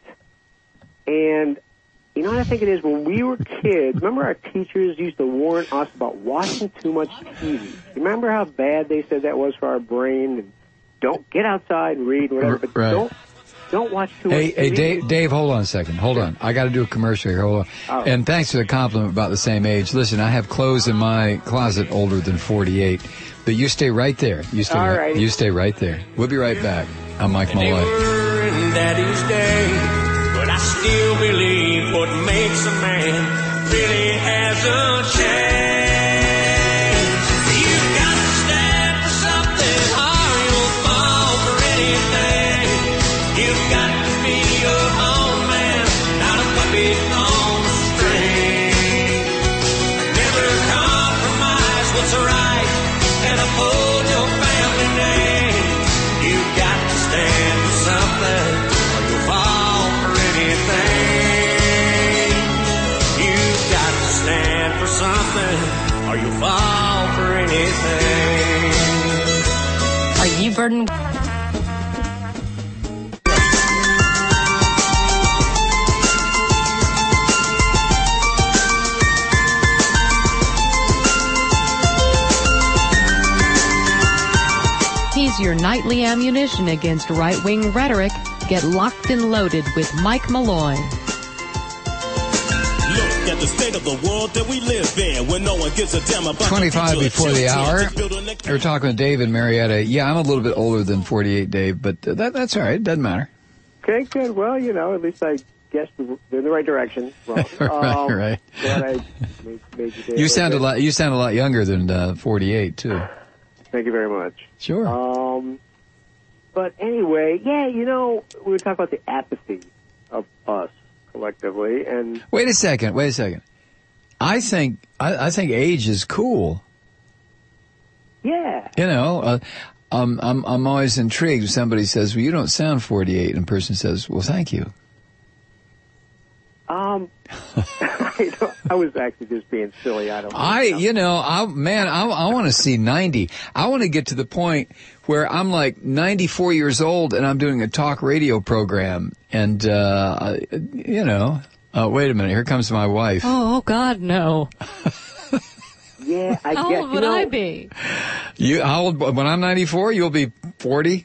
K: And you know what I think it is? When we were kids, remember our teachers used to warn us about watching too much T V. Remember how bad they said that was for our brain? And don't get outside and read, whatever, but
A: right.
K: don't don't watch too
A: hey,
K: much T V.
A: Hey, Dave, Dave, hold on a second. Hold on. I got to do a commercial here. Hold on.
K: Oh.
A: And thanks for the compliment about the same age. Listen, I have clothes in my closet older than forty-eight, but you stay right there. You stay,
K: All
A: right,
K: right.
A: you stay right there. We'll be right back. I'm Mike Malloy.
L: They were in Daddy's day, but I still believe what makes a man really has a chance. You've got to stand for something or you'll fall for anything. You've got to be your own man, not a puppet on a string. Never compromise what's right and uphold your family name. You've got to stand for something or you'll fall for anything. You've got to stand for something or you'll fall for anything.
C: Are you burdened? He's your nightly ammunition against right-wing rhetoric. Get locked and loaded with Mike Malloy.
M: Look at the state of the world that we live in when no one gives a damn about
A: twenty-five before the hour. We're talking with Dave in Marietta. Yeah, I'm a little bit older than forty-eight, Dave, but that, that's all right. Doesn't matter.
K: Okay, good. Well, you know, at least I guessed in the right direction. Well,
A: right,
K: um,
A: right.
K: Glad I made, made you,
A: you sound a lot. You sound a lot younger than uh, forty-eight too.
K: Thank you very much.
A: Sure.
K: Um, but anyway, yeah, you know, we were talking about the apathy of us collectively, and
A: wait a second. Wait a second. I think I, I think age is cool.
K: Yeah.
A: You know, uh, um, I'm I'm always intrigued if somebody says, "Well, you don't sound forty-eight," and a person says, "Well, thank you."
K: Um, I, don't, I was actually just being silly. I don't.
A: I, you know, I man, I, I want to see ninety. I want to get to the point where I'm like ninety-four years old and I'm doing a talk radio program, and uh, you know, uh, wait a minute, here comes my wife.
C: Oh God, no.
K: Yeah, I
C: How
K: guess.
C: old would
K: you know,
C: I be?
A: You, how old? When I'm ninety-four, you'll be forty.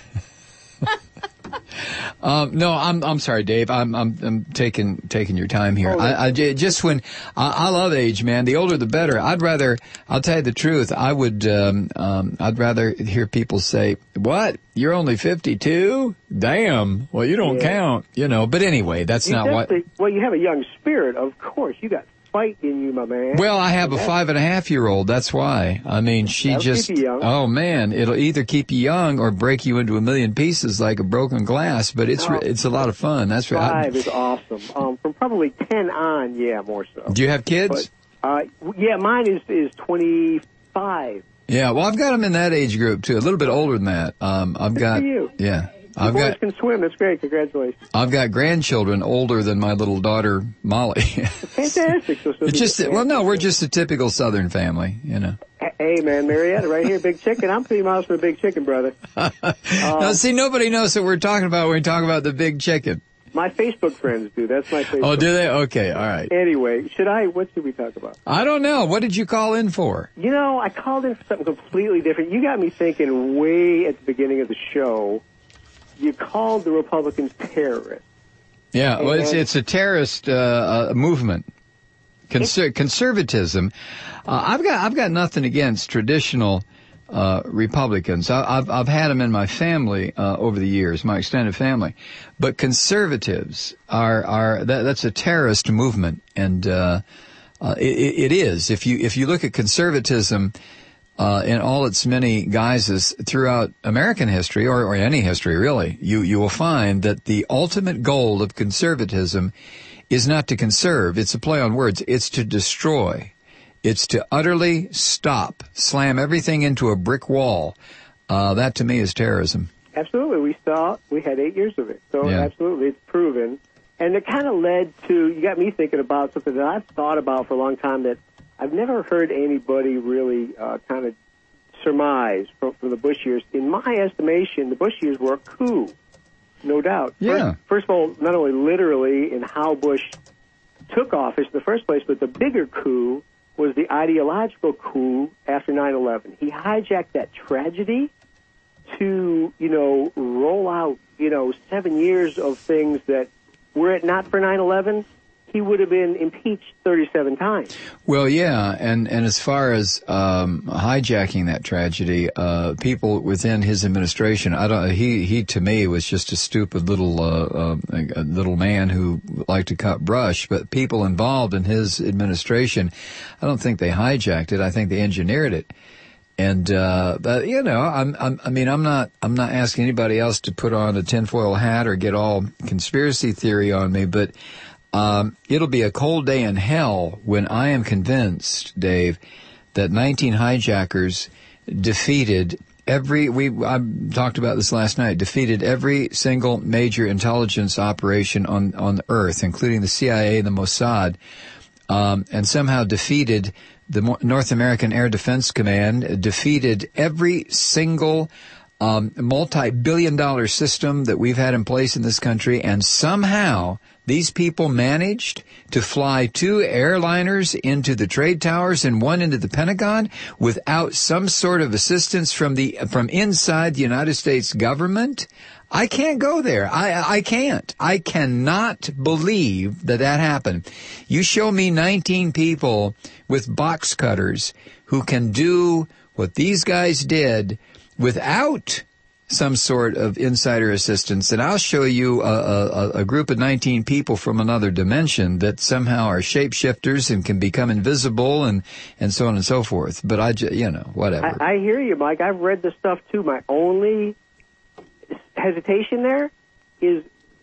A: Um, no, I'm I'm sorry, Dave. I'm I'm, I'm taking taking your time here.
K: Oh,
A: I, I just when I, I love age, man. The older the better. I'd rather. I'll tell you the truth. I would. Um, um, I'd rather hear people say, "What? You're only fifty-two? Damn. Well, you don't
K: Yeah.
A: count." You know. But anyway, that's
K: you
A: not what.
K: Well, you have a young spirit, of course. You got fight in you, my man.
A: Well, I have a
K: That's-
A: five and a half year old. That's why. I mean, she
K: That'll
A: just.
K: keep you young.
A: Oh man, it'll either keep you young or break you into a million pieces like a broken glass. But it's
K: Oh.
A: it's a lot of fun. That's right.
K: Five is awesome. Um, from probably ten on, yeah, more so.
A: Do you have kids?
K: But, uh, yeah, mine is is twenty-five.
A: Yeah, well, I've got them in that age group too. A little bit older than that. Um, I've
K: Good
A: got.
K: for you.
A: Yeah,
K: You
A: I've
K: boys
A: got.
K: can swim. That's great. Congratulations.
A: I've got grandchildren older than my little daughter Molly.
K: Fantastic. So, so
A: It's just well, no, we're just a typical Southern family, you know.
K: Hey, man, Marietta, right here, Big Chicken. I'm three miles from the Big Chicken, brother.
A: Now, see, nobody knows what we're talking about when we talk about the big chicken.
K: My Facebook friends do. That's my Facebook.
A: Oh, do they? Okay, all right.
K: Anyway, should I, what should we talk about?
A: I don't know. What did you call in for?
K: You know, I called in for something completely different. You got me thinking way at the beginning of the show. You called the Republicans terrorists.
A: Yeah, well, it's, it's a terrorist uh, uh, movement. Conser- conservatism. Uh, I've got I've got nothing against traditional uh, Republicans. I, I've I've had them in my family uh, over the years, my extended family. But conservatives are are that, that's a terrorist movement, and uh, uh, it, it is. If you if you look at conservatism uh, in all its many guises throughout American history, or, or any history really, you you will find that the ultimate goal of conservatism is not to conserve. It's a play on words. It's to destroy. It's to utterly stop, slam everything into a brick wall. Uh, that to me is terrorism.
K: Absolutely. We saw, we had eight years of it. So
A: Yeah.
K: absolutely, it's proven. And it kind of led to, you got me thinking about something that I've thought about for a long time that I've never heard anybody really uh, kind of surmise from, from the Bush years. In my estimation, the Bush years were a coup. No doubt.
A: Yeah.
K: First, first of all, not only literally in how Bush took office in the first place, but the bigger coup was the ideological coup after nine eleven. He hijacked that tragedy to, you know, roll out, you know, seven years of things that, were it not for nine eleven, he would have been impeached thirty-seven times.
A: Well, yeah, and, and as far as um, hijacking that tragedy, uh, people within his administration, I don't. He he to me was just a stupid little uh, uh, a little man who liked to cut brush. But people involved in his administration, I don't think they hijacked it. I think they engineered it. And uh, but, you know, I'm, I'm I mean, I'm not I'm not asking anybody else to put on a tinfoil hat or get all conspiracy theory on me, but. Um, it'll be a cold day in hell when I am convinced, Dave, that nineteen hijackers defeated every, we, I talked about this last night, defeated every single major intelligence operation on, on Earth, including the C I A and the Mossad, um, and somehow defeated the North American Air Defense Command, defeated every single um, multi-billion dollar system that we've had in place in this country, and somehow these people managed to fly two airliners into the trade towers and one into the Pentagon without some sort of assistance from the from inside the United States government. I can't go there. I I can't. I cannot believe that that happened. You show me nineteen people with box cutters who can do what these guys did without some sort of insider assistance, and I'll show you a, a, a group of nineteen people from another dimension that somehow are shapeshifters and can become invisible and, and so on and so forth. But I, ju- you know, whatever.
K: I, I hear you, Mike. I've read the stuff too. My only hesitation there is,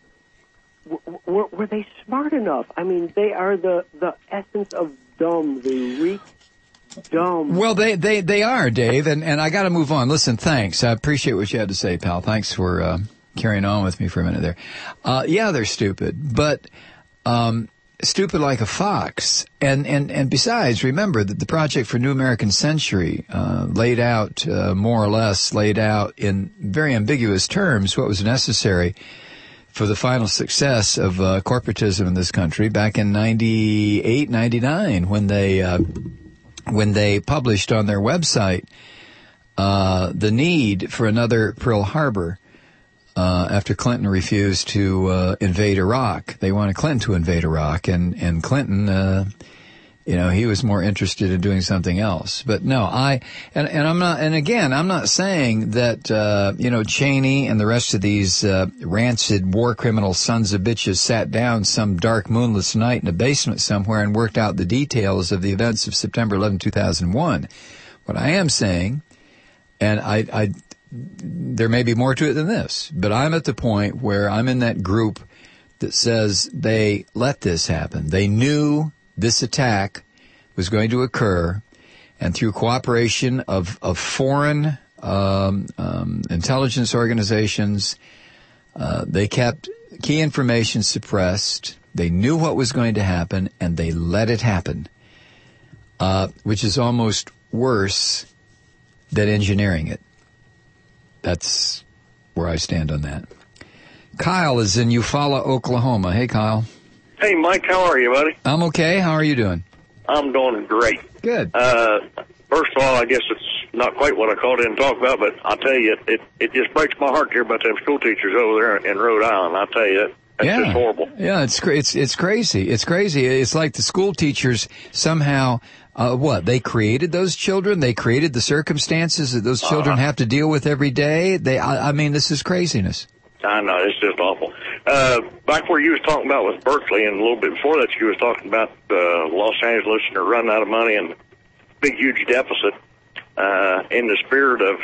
K: w- w- were they smart enough? I mean, they are the, the essence of dumb. They reek dumb.
A: Well, they, they, they are, Dave, and, and I got to move on. Listen, thanks. I appreciate what you had to say, pal. Thanks for uh, carrying on with me for a minute there. Uh, yeah, they're stupid, but um, stupid like a fox. And, and, and besides, remember that the Project for New American Century uh, laid out, uh, more or less, laid out in very ambiguous terms what was necessary for the final success of uh, corporatism in this country back in ninety-eight, ninety-nine when they... Uh, when they published on their website uh, the need for another Pearl Harbor uh, after Clinton refused to uh, invade Iraq. They wanted Clinton to invade Iraq, and, and Clinton, uh, you know, he was more interested in doing something else. But no, I, and, and I'm not, and again, I'm not saying that, uh, you know, Cheney and the rest of these uh, rancid war criminal sons of bitches sat down some dark moonless night in a basement somewhere and worked out the details of the events of September eleventh, two thousand one. What I am saying, and I, I, there may be more to it than this, but I'm at the point where I'm in that group that says they let this happen. They knew this attack was going to occur, and through cooperation of, of foreign um, um, intelligence organizations, uh, they kept key information suppressed. They knew what was going to happen, and they let it happen, uh, which is almost worse than engineering it. That's where I stand on that. Kyle is in Eufaula, Oklahoma. Hey, Kyle.
N: Hey, Mike, how are you, buddy?
A: I'm okay. How are you doing?
N: I'm doing great.
A: Good.
N: Uh, first of all, I guess it's not quite what I called in to talk about, but I'll tell you, it, it just breaks my heart to hear about them school teachers over there in Rhode Island. I'll tell you, that's
A: yeah.
N: just horrible.
A: Yeah, it's, cra- it's, it's crazy. It's crazy. It's like the school teachers somehow, uh, what, they created those children? They created the circumstances that those children
N: Uh-huh.
A: have to deal with every day? They, I, I mean, this is craziness.
N: I know, it's just awful. Uh, back where you was talking about with Berkeley, and a little bit before that, you was talking about uh, Los Angeles and they're running out of money and big, huge deficit. Uh, in the spirit of,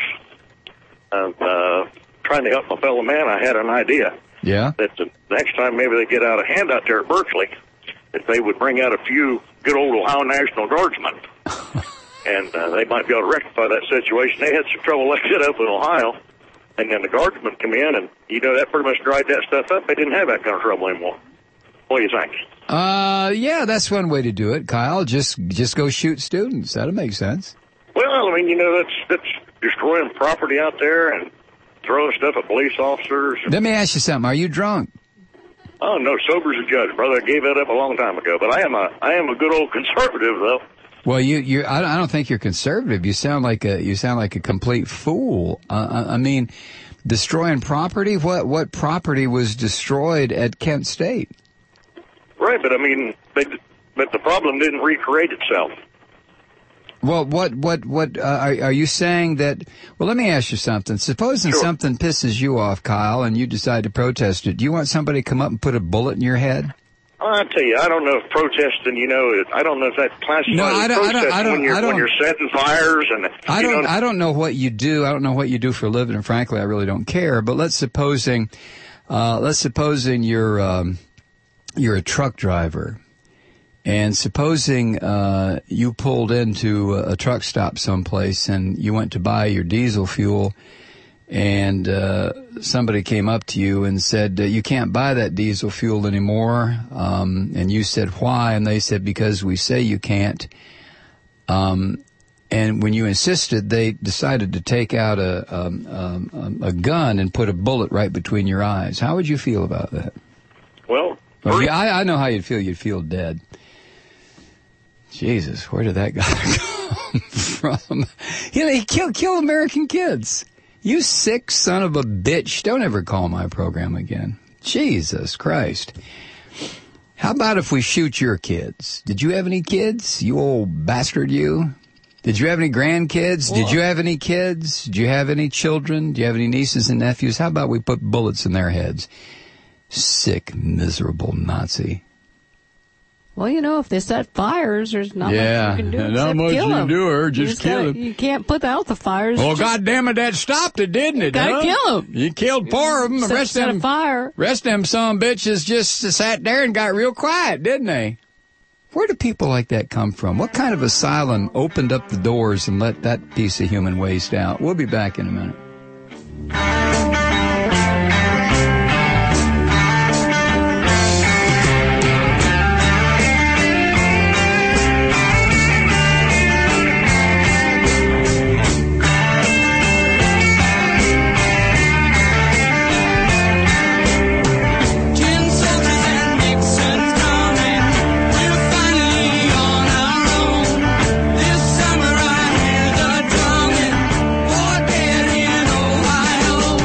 N: of uh, trying to help my fellow man, I had an idea
A: Yeah.
N: that the next time maybe they get out a handout there at Berkeley, that they would bring out a few good old Ohio National Guardsmen, and uh, they might be able to rectify that situation. They had some trouble like that up in Ohio. And then the guardsmen come in, and, you know, that pretty much dried that stuff up. They didn't have that kind of trouble anymore. What do you think?
A: Uh, yeah, that's one way to do it, Kyle. Just, just go shoot students. That'll make sense.
N: Well, I mean, you know, that's, that's destroying property out there and throwing stuff at police officers.
A: Let me ask you something. Are you drunk?
N: Oh, no, sober's a judge, brother. I gave that up a long time ago. But I am a, I am a good old conservative, though.
A: Well, you, you, I don't, I don't think you're conservative. You sound like a, you sound like a complete fool. Uh, I, I mean, destroying property. What, what property was destroyed at Kent State?
N: Right, but I mean, they, but the problem didn't recreate itself.
A: Well, what, what, what, uh, are, are you saying that, well, let me ask you something. Supposing
N: Sure.
A: something pisses you off, Kyle, and you decide to protest it, do you want somebody to come up and put a bullet in your head?
N: I tell you, I don't know if protesting, you know, it, I don't know if that's classified
A: No, I
N: as
A: don't- I don't-
N: protesting
A: I don't-
N: when you're,
A: I don't-
N: when you're setting fires and,
A: I
N: you
A: don't,
N: know,
A: I don't know what you do. I don't know what you do for a living, and frankly, I really don't care. But let's supposing, uh, let's supposing you're, um, you're a truck driver, and supposing, uh, you pulled into a truck stop someplace and you went to buy your diesel fuel, and, uh, somebody came up to you and said, uh, you can't buy that diesel fuel anymore. Um, and you said, why? And they said, because we say you can't. Um, and when you insisted, they decided to take out a, um, um, a gun and put a bullet right between your eyes. How would you feel about that?
N: well,
A: Well, yeah, I, I know how you'd feel. You'd feel dead. Jesus, where did that guy come from? He, he killed, killed American kids. You sick son of a bitch. Don't ever call my program again. Jesus Christ. How about if we shoot your kids? Did you have any kids? You old bastard, you. Did you have any grandkids? Did you have any kids? Did you have any children? Do you have any nieces and nephews? How about we put bullets in their heads? Sick, miserable Nazi.
C: Well, you know, if they set fires, there's not
A: Yeah,
C: much you can do
A: not
C: except
A: much
C: kill
A: you can
C: them.
A: do, or
C: You
A: just kill
C: gotta-
A: them.
C: You can't put out the fires.
A: Well,
C: just
A: God damn it, that stopped it, didn't it?
C: gotta
A: huh?
C: kill them.
A: You killed four of them. The
C: Set,
A: rest
C: set
A: of
C: a
A: them,
C: fire.
A: rest of them some bitches just sat there and got real quiet, didn't they? Where do people like that come from? What kind of asylum opened up the doors and let that piece of human waste out? We'll be back in a minute.
L: Tin soldiers and Nixon's coming. We're finally on our own. This summer I hear the drumming. War dead in Ohio.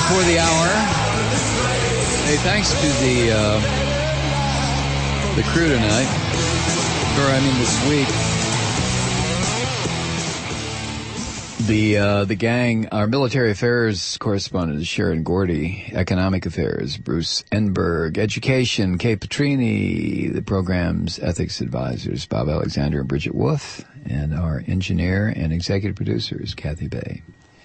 A: before the hour. Hey, thanks to the uh, the crew tonight, or I mean this week. The uh, the gang, our military affairs correspondent is Sharon Gordy, economic affairs Bruce Enberg, education Kay Petrini, the program's ethics advisors Bob Alexander and Bridget Wolf, and our engineer and executive producers Kathy Bay.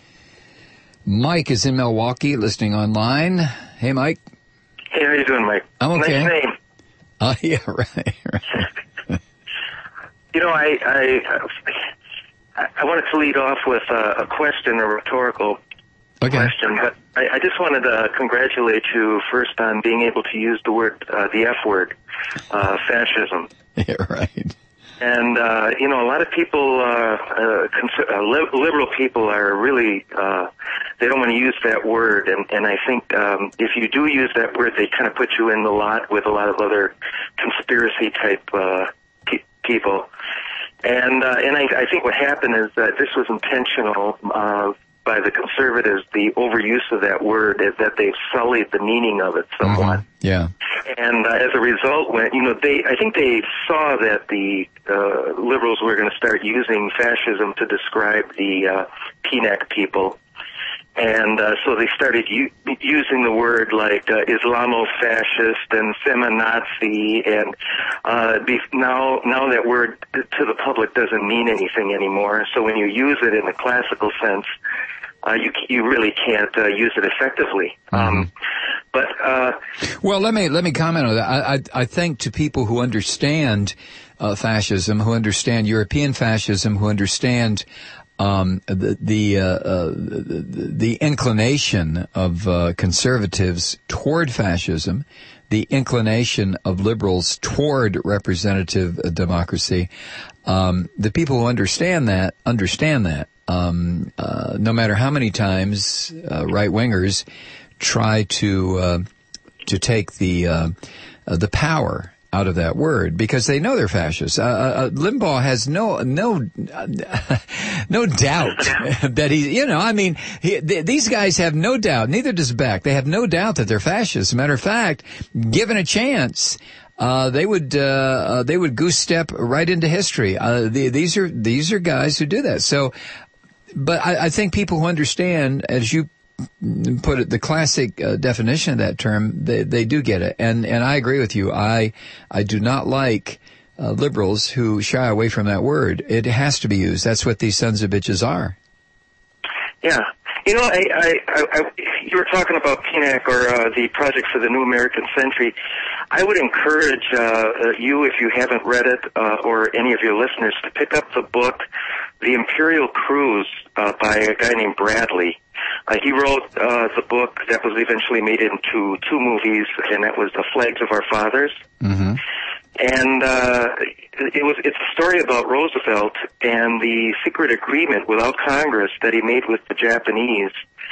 A: Mike is in Milwaukee, listening online. Hey, Mike.
O: Hey, how you doing, Mike?
A: I'm okay.
O: Nice name.
A: Oh, uh, yeah, right. right.
O: You know, I, I I I wanted to lead off with a, a question, a rhetorical
A: okay.
O: question, but I, I just wanted to congratulate you first on being able to use the word, uh, the F word, uh, fascism.
A: Yeah, right.
O: And, uh, you know, a lot of people, uh, uh, cons- uh li- liberal people are really, uh, they don't want to use that word. And, and I think, um, if you do use that word, they kind of put you in the lot with a lot of other conspiracy type, uh, pe- people. And, uh, and I, I think what happened is that this was intentional, uh, by the conservatives, the overuse of that word is that they've sullied the meaning of it somewhat.
A: Mm-hmm. Yeah.
O: And uh, as a result, when you know, they, I think they saw that the uh, liberals were going to start using fascism to describe the uh, P N A C people, and uh, so they started u- using the word like uh, Islamo-fascist and feminazi, and uh, be- now now that word to the public doesn't mean anything anymore. So when you use it in the classical sense, Uh, you you really can't uh, use it effectively.
A: Mm-hmm.
O: Um, but uh,
A: well, let me let me comment on that. I I, I think to people who understand uh, fascism, who understand European fascism, who understand um, the the, uh, uh, the the inclination of uh, conservatives toward fascism, the inclination of liberals toward representative uh, democracy, um, the people who understand that understand that. Um, uh, no matter how many times uh, right-wingers try to uh, to take the uh, uh, the power out of that word, because they know they're fascists. Uh, uh, Limbaugh has no no uh, no doubt that he, you know, I mean, he, th- these guys have no doubt. Neither does Beck. They have no doubt that they're fascists. As a matter of fact, given a chance, Uh, they would, uh, uh, they would goose step right into history. Uh, the, these are, these are guys who do that. So, but I, I think people who understand, as you put it, the classic uh, definition of that term, they, they do get it. And, and I agree with you. I, I do not like, uh, liberals who shy away from that word. It has to be used. That's what these sons of bitches are.
O: Yeah. You know, I, I, I, I, you were talking about P N A C, or uh, the Project for the New American Century. I would encourage uh, you, if you haven't read it, uh, or any of your listeners, to pick up the book, The Imperial Cruise, uh, by a guy named Bradley. Uh, he wrote uh, the book that was eventually made into two movies, and that was The Flags of Our Fathers.
A: Mm-hmm.
O: And uh, it was it's a story about Roosevelt and the secret agreement without Congress that he made with the Japanese,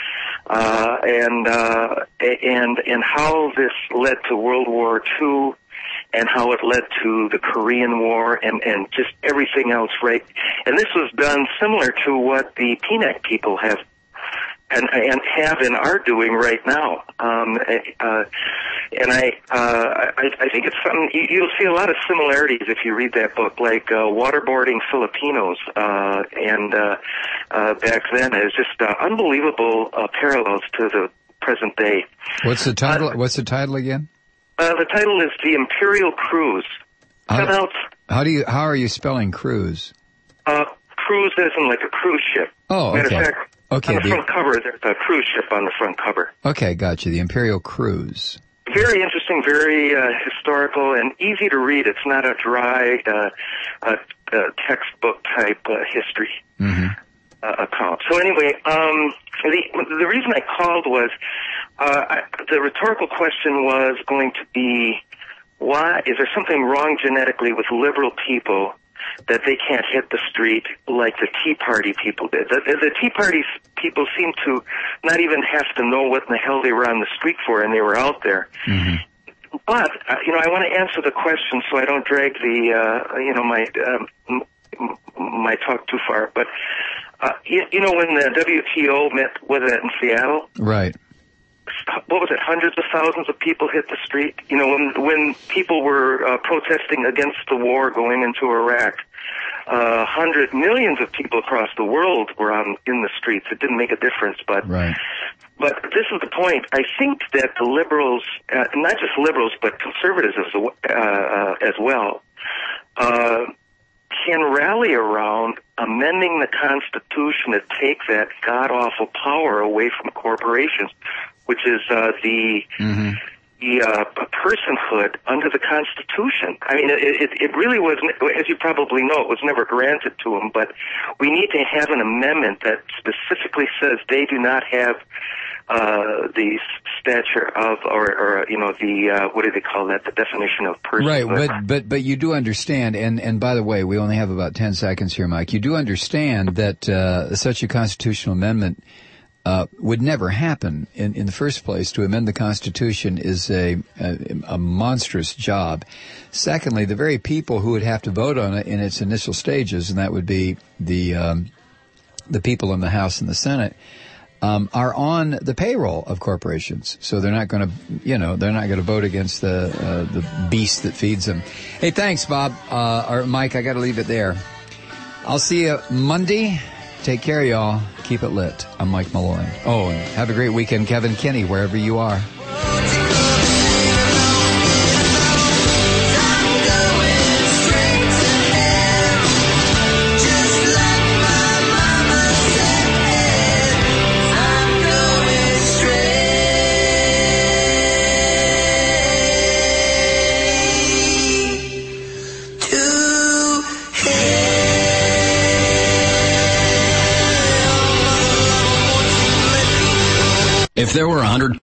O: uh, and uh, and and how this led to World War Two, and how it led to the Korean War, and and just everything else, right? And this was done similar to what the P N A C people have and and have and are doing right now. Um, uh, and I, uh, I I think it's something you, you'll see a lot of similarities if you read that book, like uh, waterboarding Filipinos, uh, and uh, uh, back then is just uh, unbelievable uh, parallels to the present day.
A: What's the title? Uh, What's the title again?
O: Uh, the title is The Imperial Cruise.
A: How,
O: out,
A: how do you? How are you spelling cruise?
O: Uh, cruise isn't like a cruise ship.
A: Oh, okay.
O: Matter of fact,
A: okay,
O: on the, the front cover, there's a cruise ship on the front cover.
A: Okay, gotcha. The Imperial Cruise.
O: Very interesting, very uh, historical, and easy to read. It's not a dry uh, uh, uh, textbook type uh, history
A: mm-hmm.
O: uh, account. So anyway, um, the the reason I called was uh, I, the rhetorical question was going to be, why is there something wrong genetically with liberal people that they can't hit the street like the Tea Party people did? The, the Tea Party people seem to not even have to know what in the hell they were on the street for, and they were out there.
A: Mm-hmm.
O: But, uh, you know, I want to answer the question so I don't drag the, uh, you know, my um, my talk too far. But, uh, you, you know, when the W T O met with it in Seattle?
A: Right.
O: what was it, hundreds of thousands of people hit the street. You know, when when people were uh, protesting against the war going into Iraq, uh, hundred millions of people across the world were on in the streets. It didn't make a difference, but
A: right.
O: But this is the point. I think that the liberals, uh, not just liberals, but conservatives as, uh, uh, as well, uh, can rally around amending the Constitution to take that god-awful power away from corporations, which is uh, the
A: mm-hmm.
O: the uh, personhood under the Constitution. I mean, it, it, it really was, as you probably know, it was never granted to them, but we need to have an amendment that specifically says they do not have uh, the stature of, or, or you know, the, uh, what do they call that, the definition of personhood.
A: Right, but, but, but you do understand, and, and by the way, we only have about ten seconds here, Mike, you do understand that uh, such a constitutional amendment Uh, would never happen in, in the first place. To amend the Constitution is a, a, a monstrous job. Secondly, the very people who would have to vote on it in its initial stages, and that would be the um, the people in the House and the Senate, um, are on the payroll of corporations. So they're not going to, you know, they're not going to vote against the uh, the beast that feeds them. Hey, thanks, Bob uh, or Mike. I got to leave it there. I'll see you Monday. Take care, y'all. Keep it lit. I'm Mike Malloy. Oh, and have a great weekend, Kevin Kinney, wherever you are.
E: If there were a hundred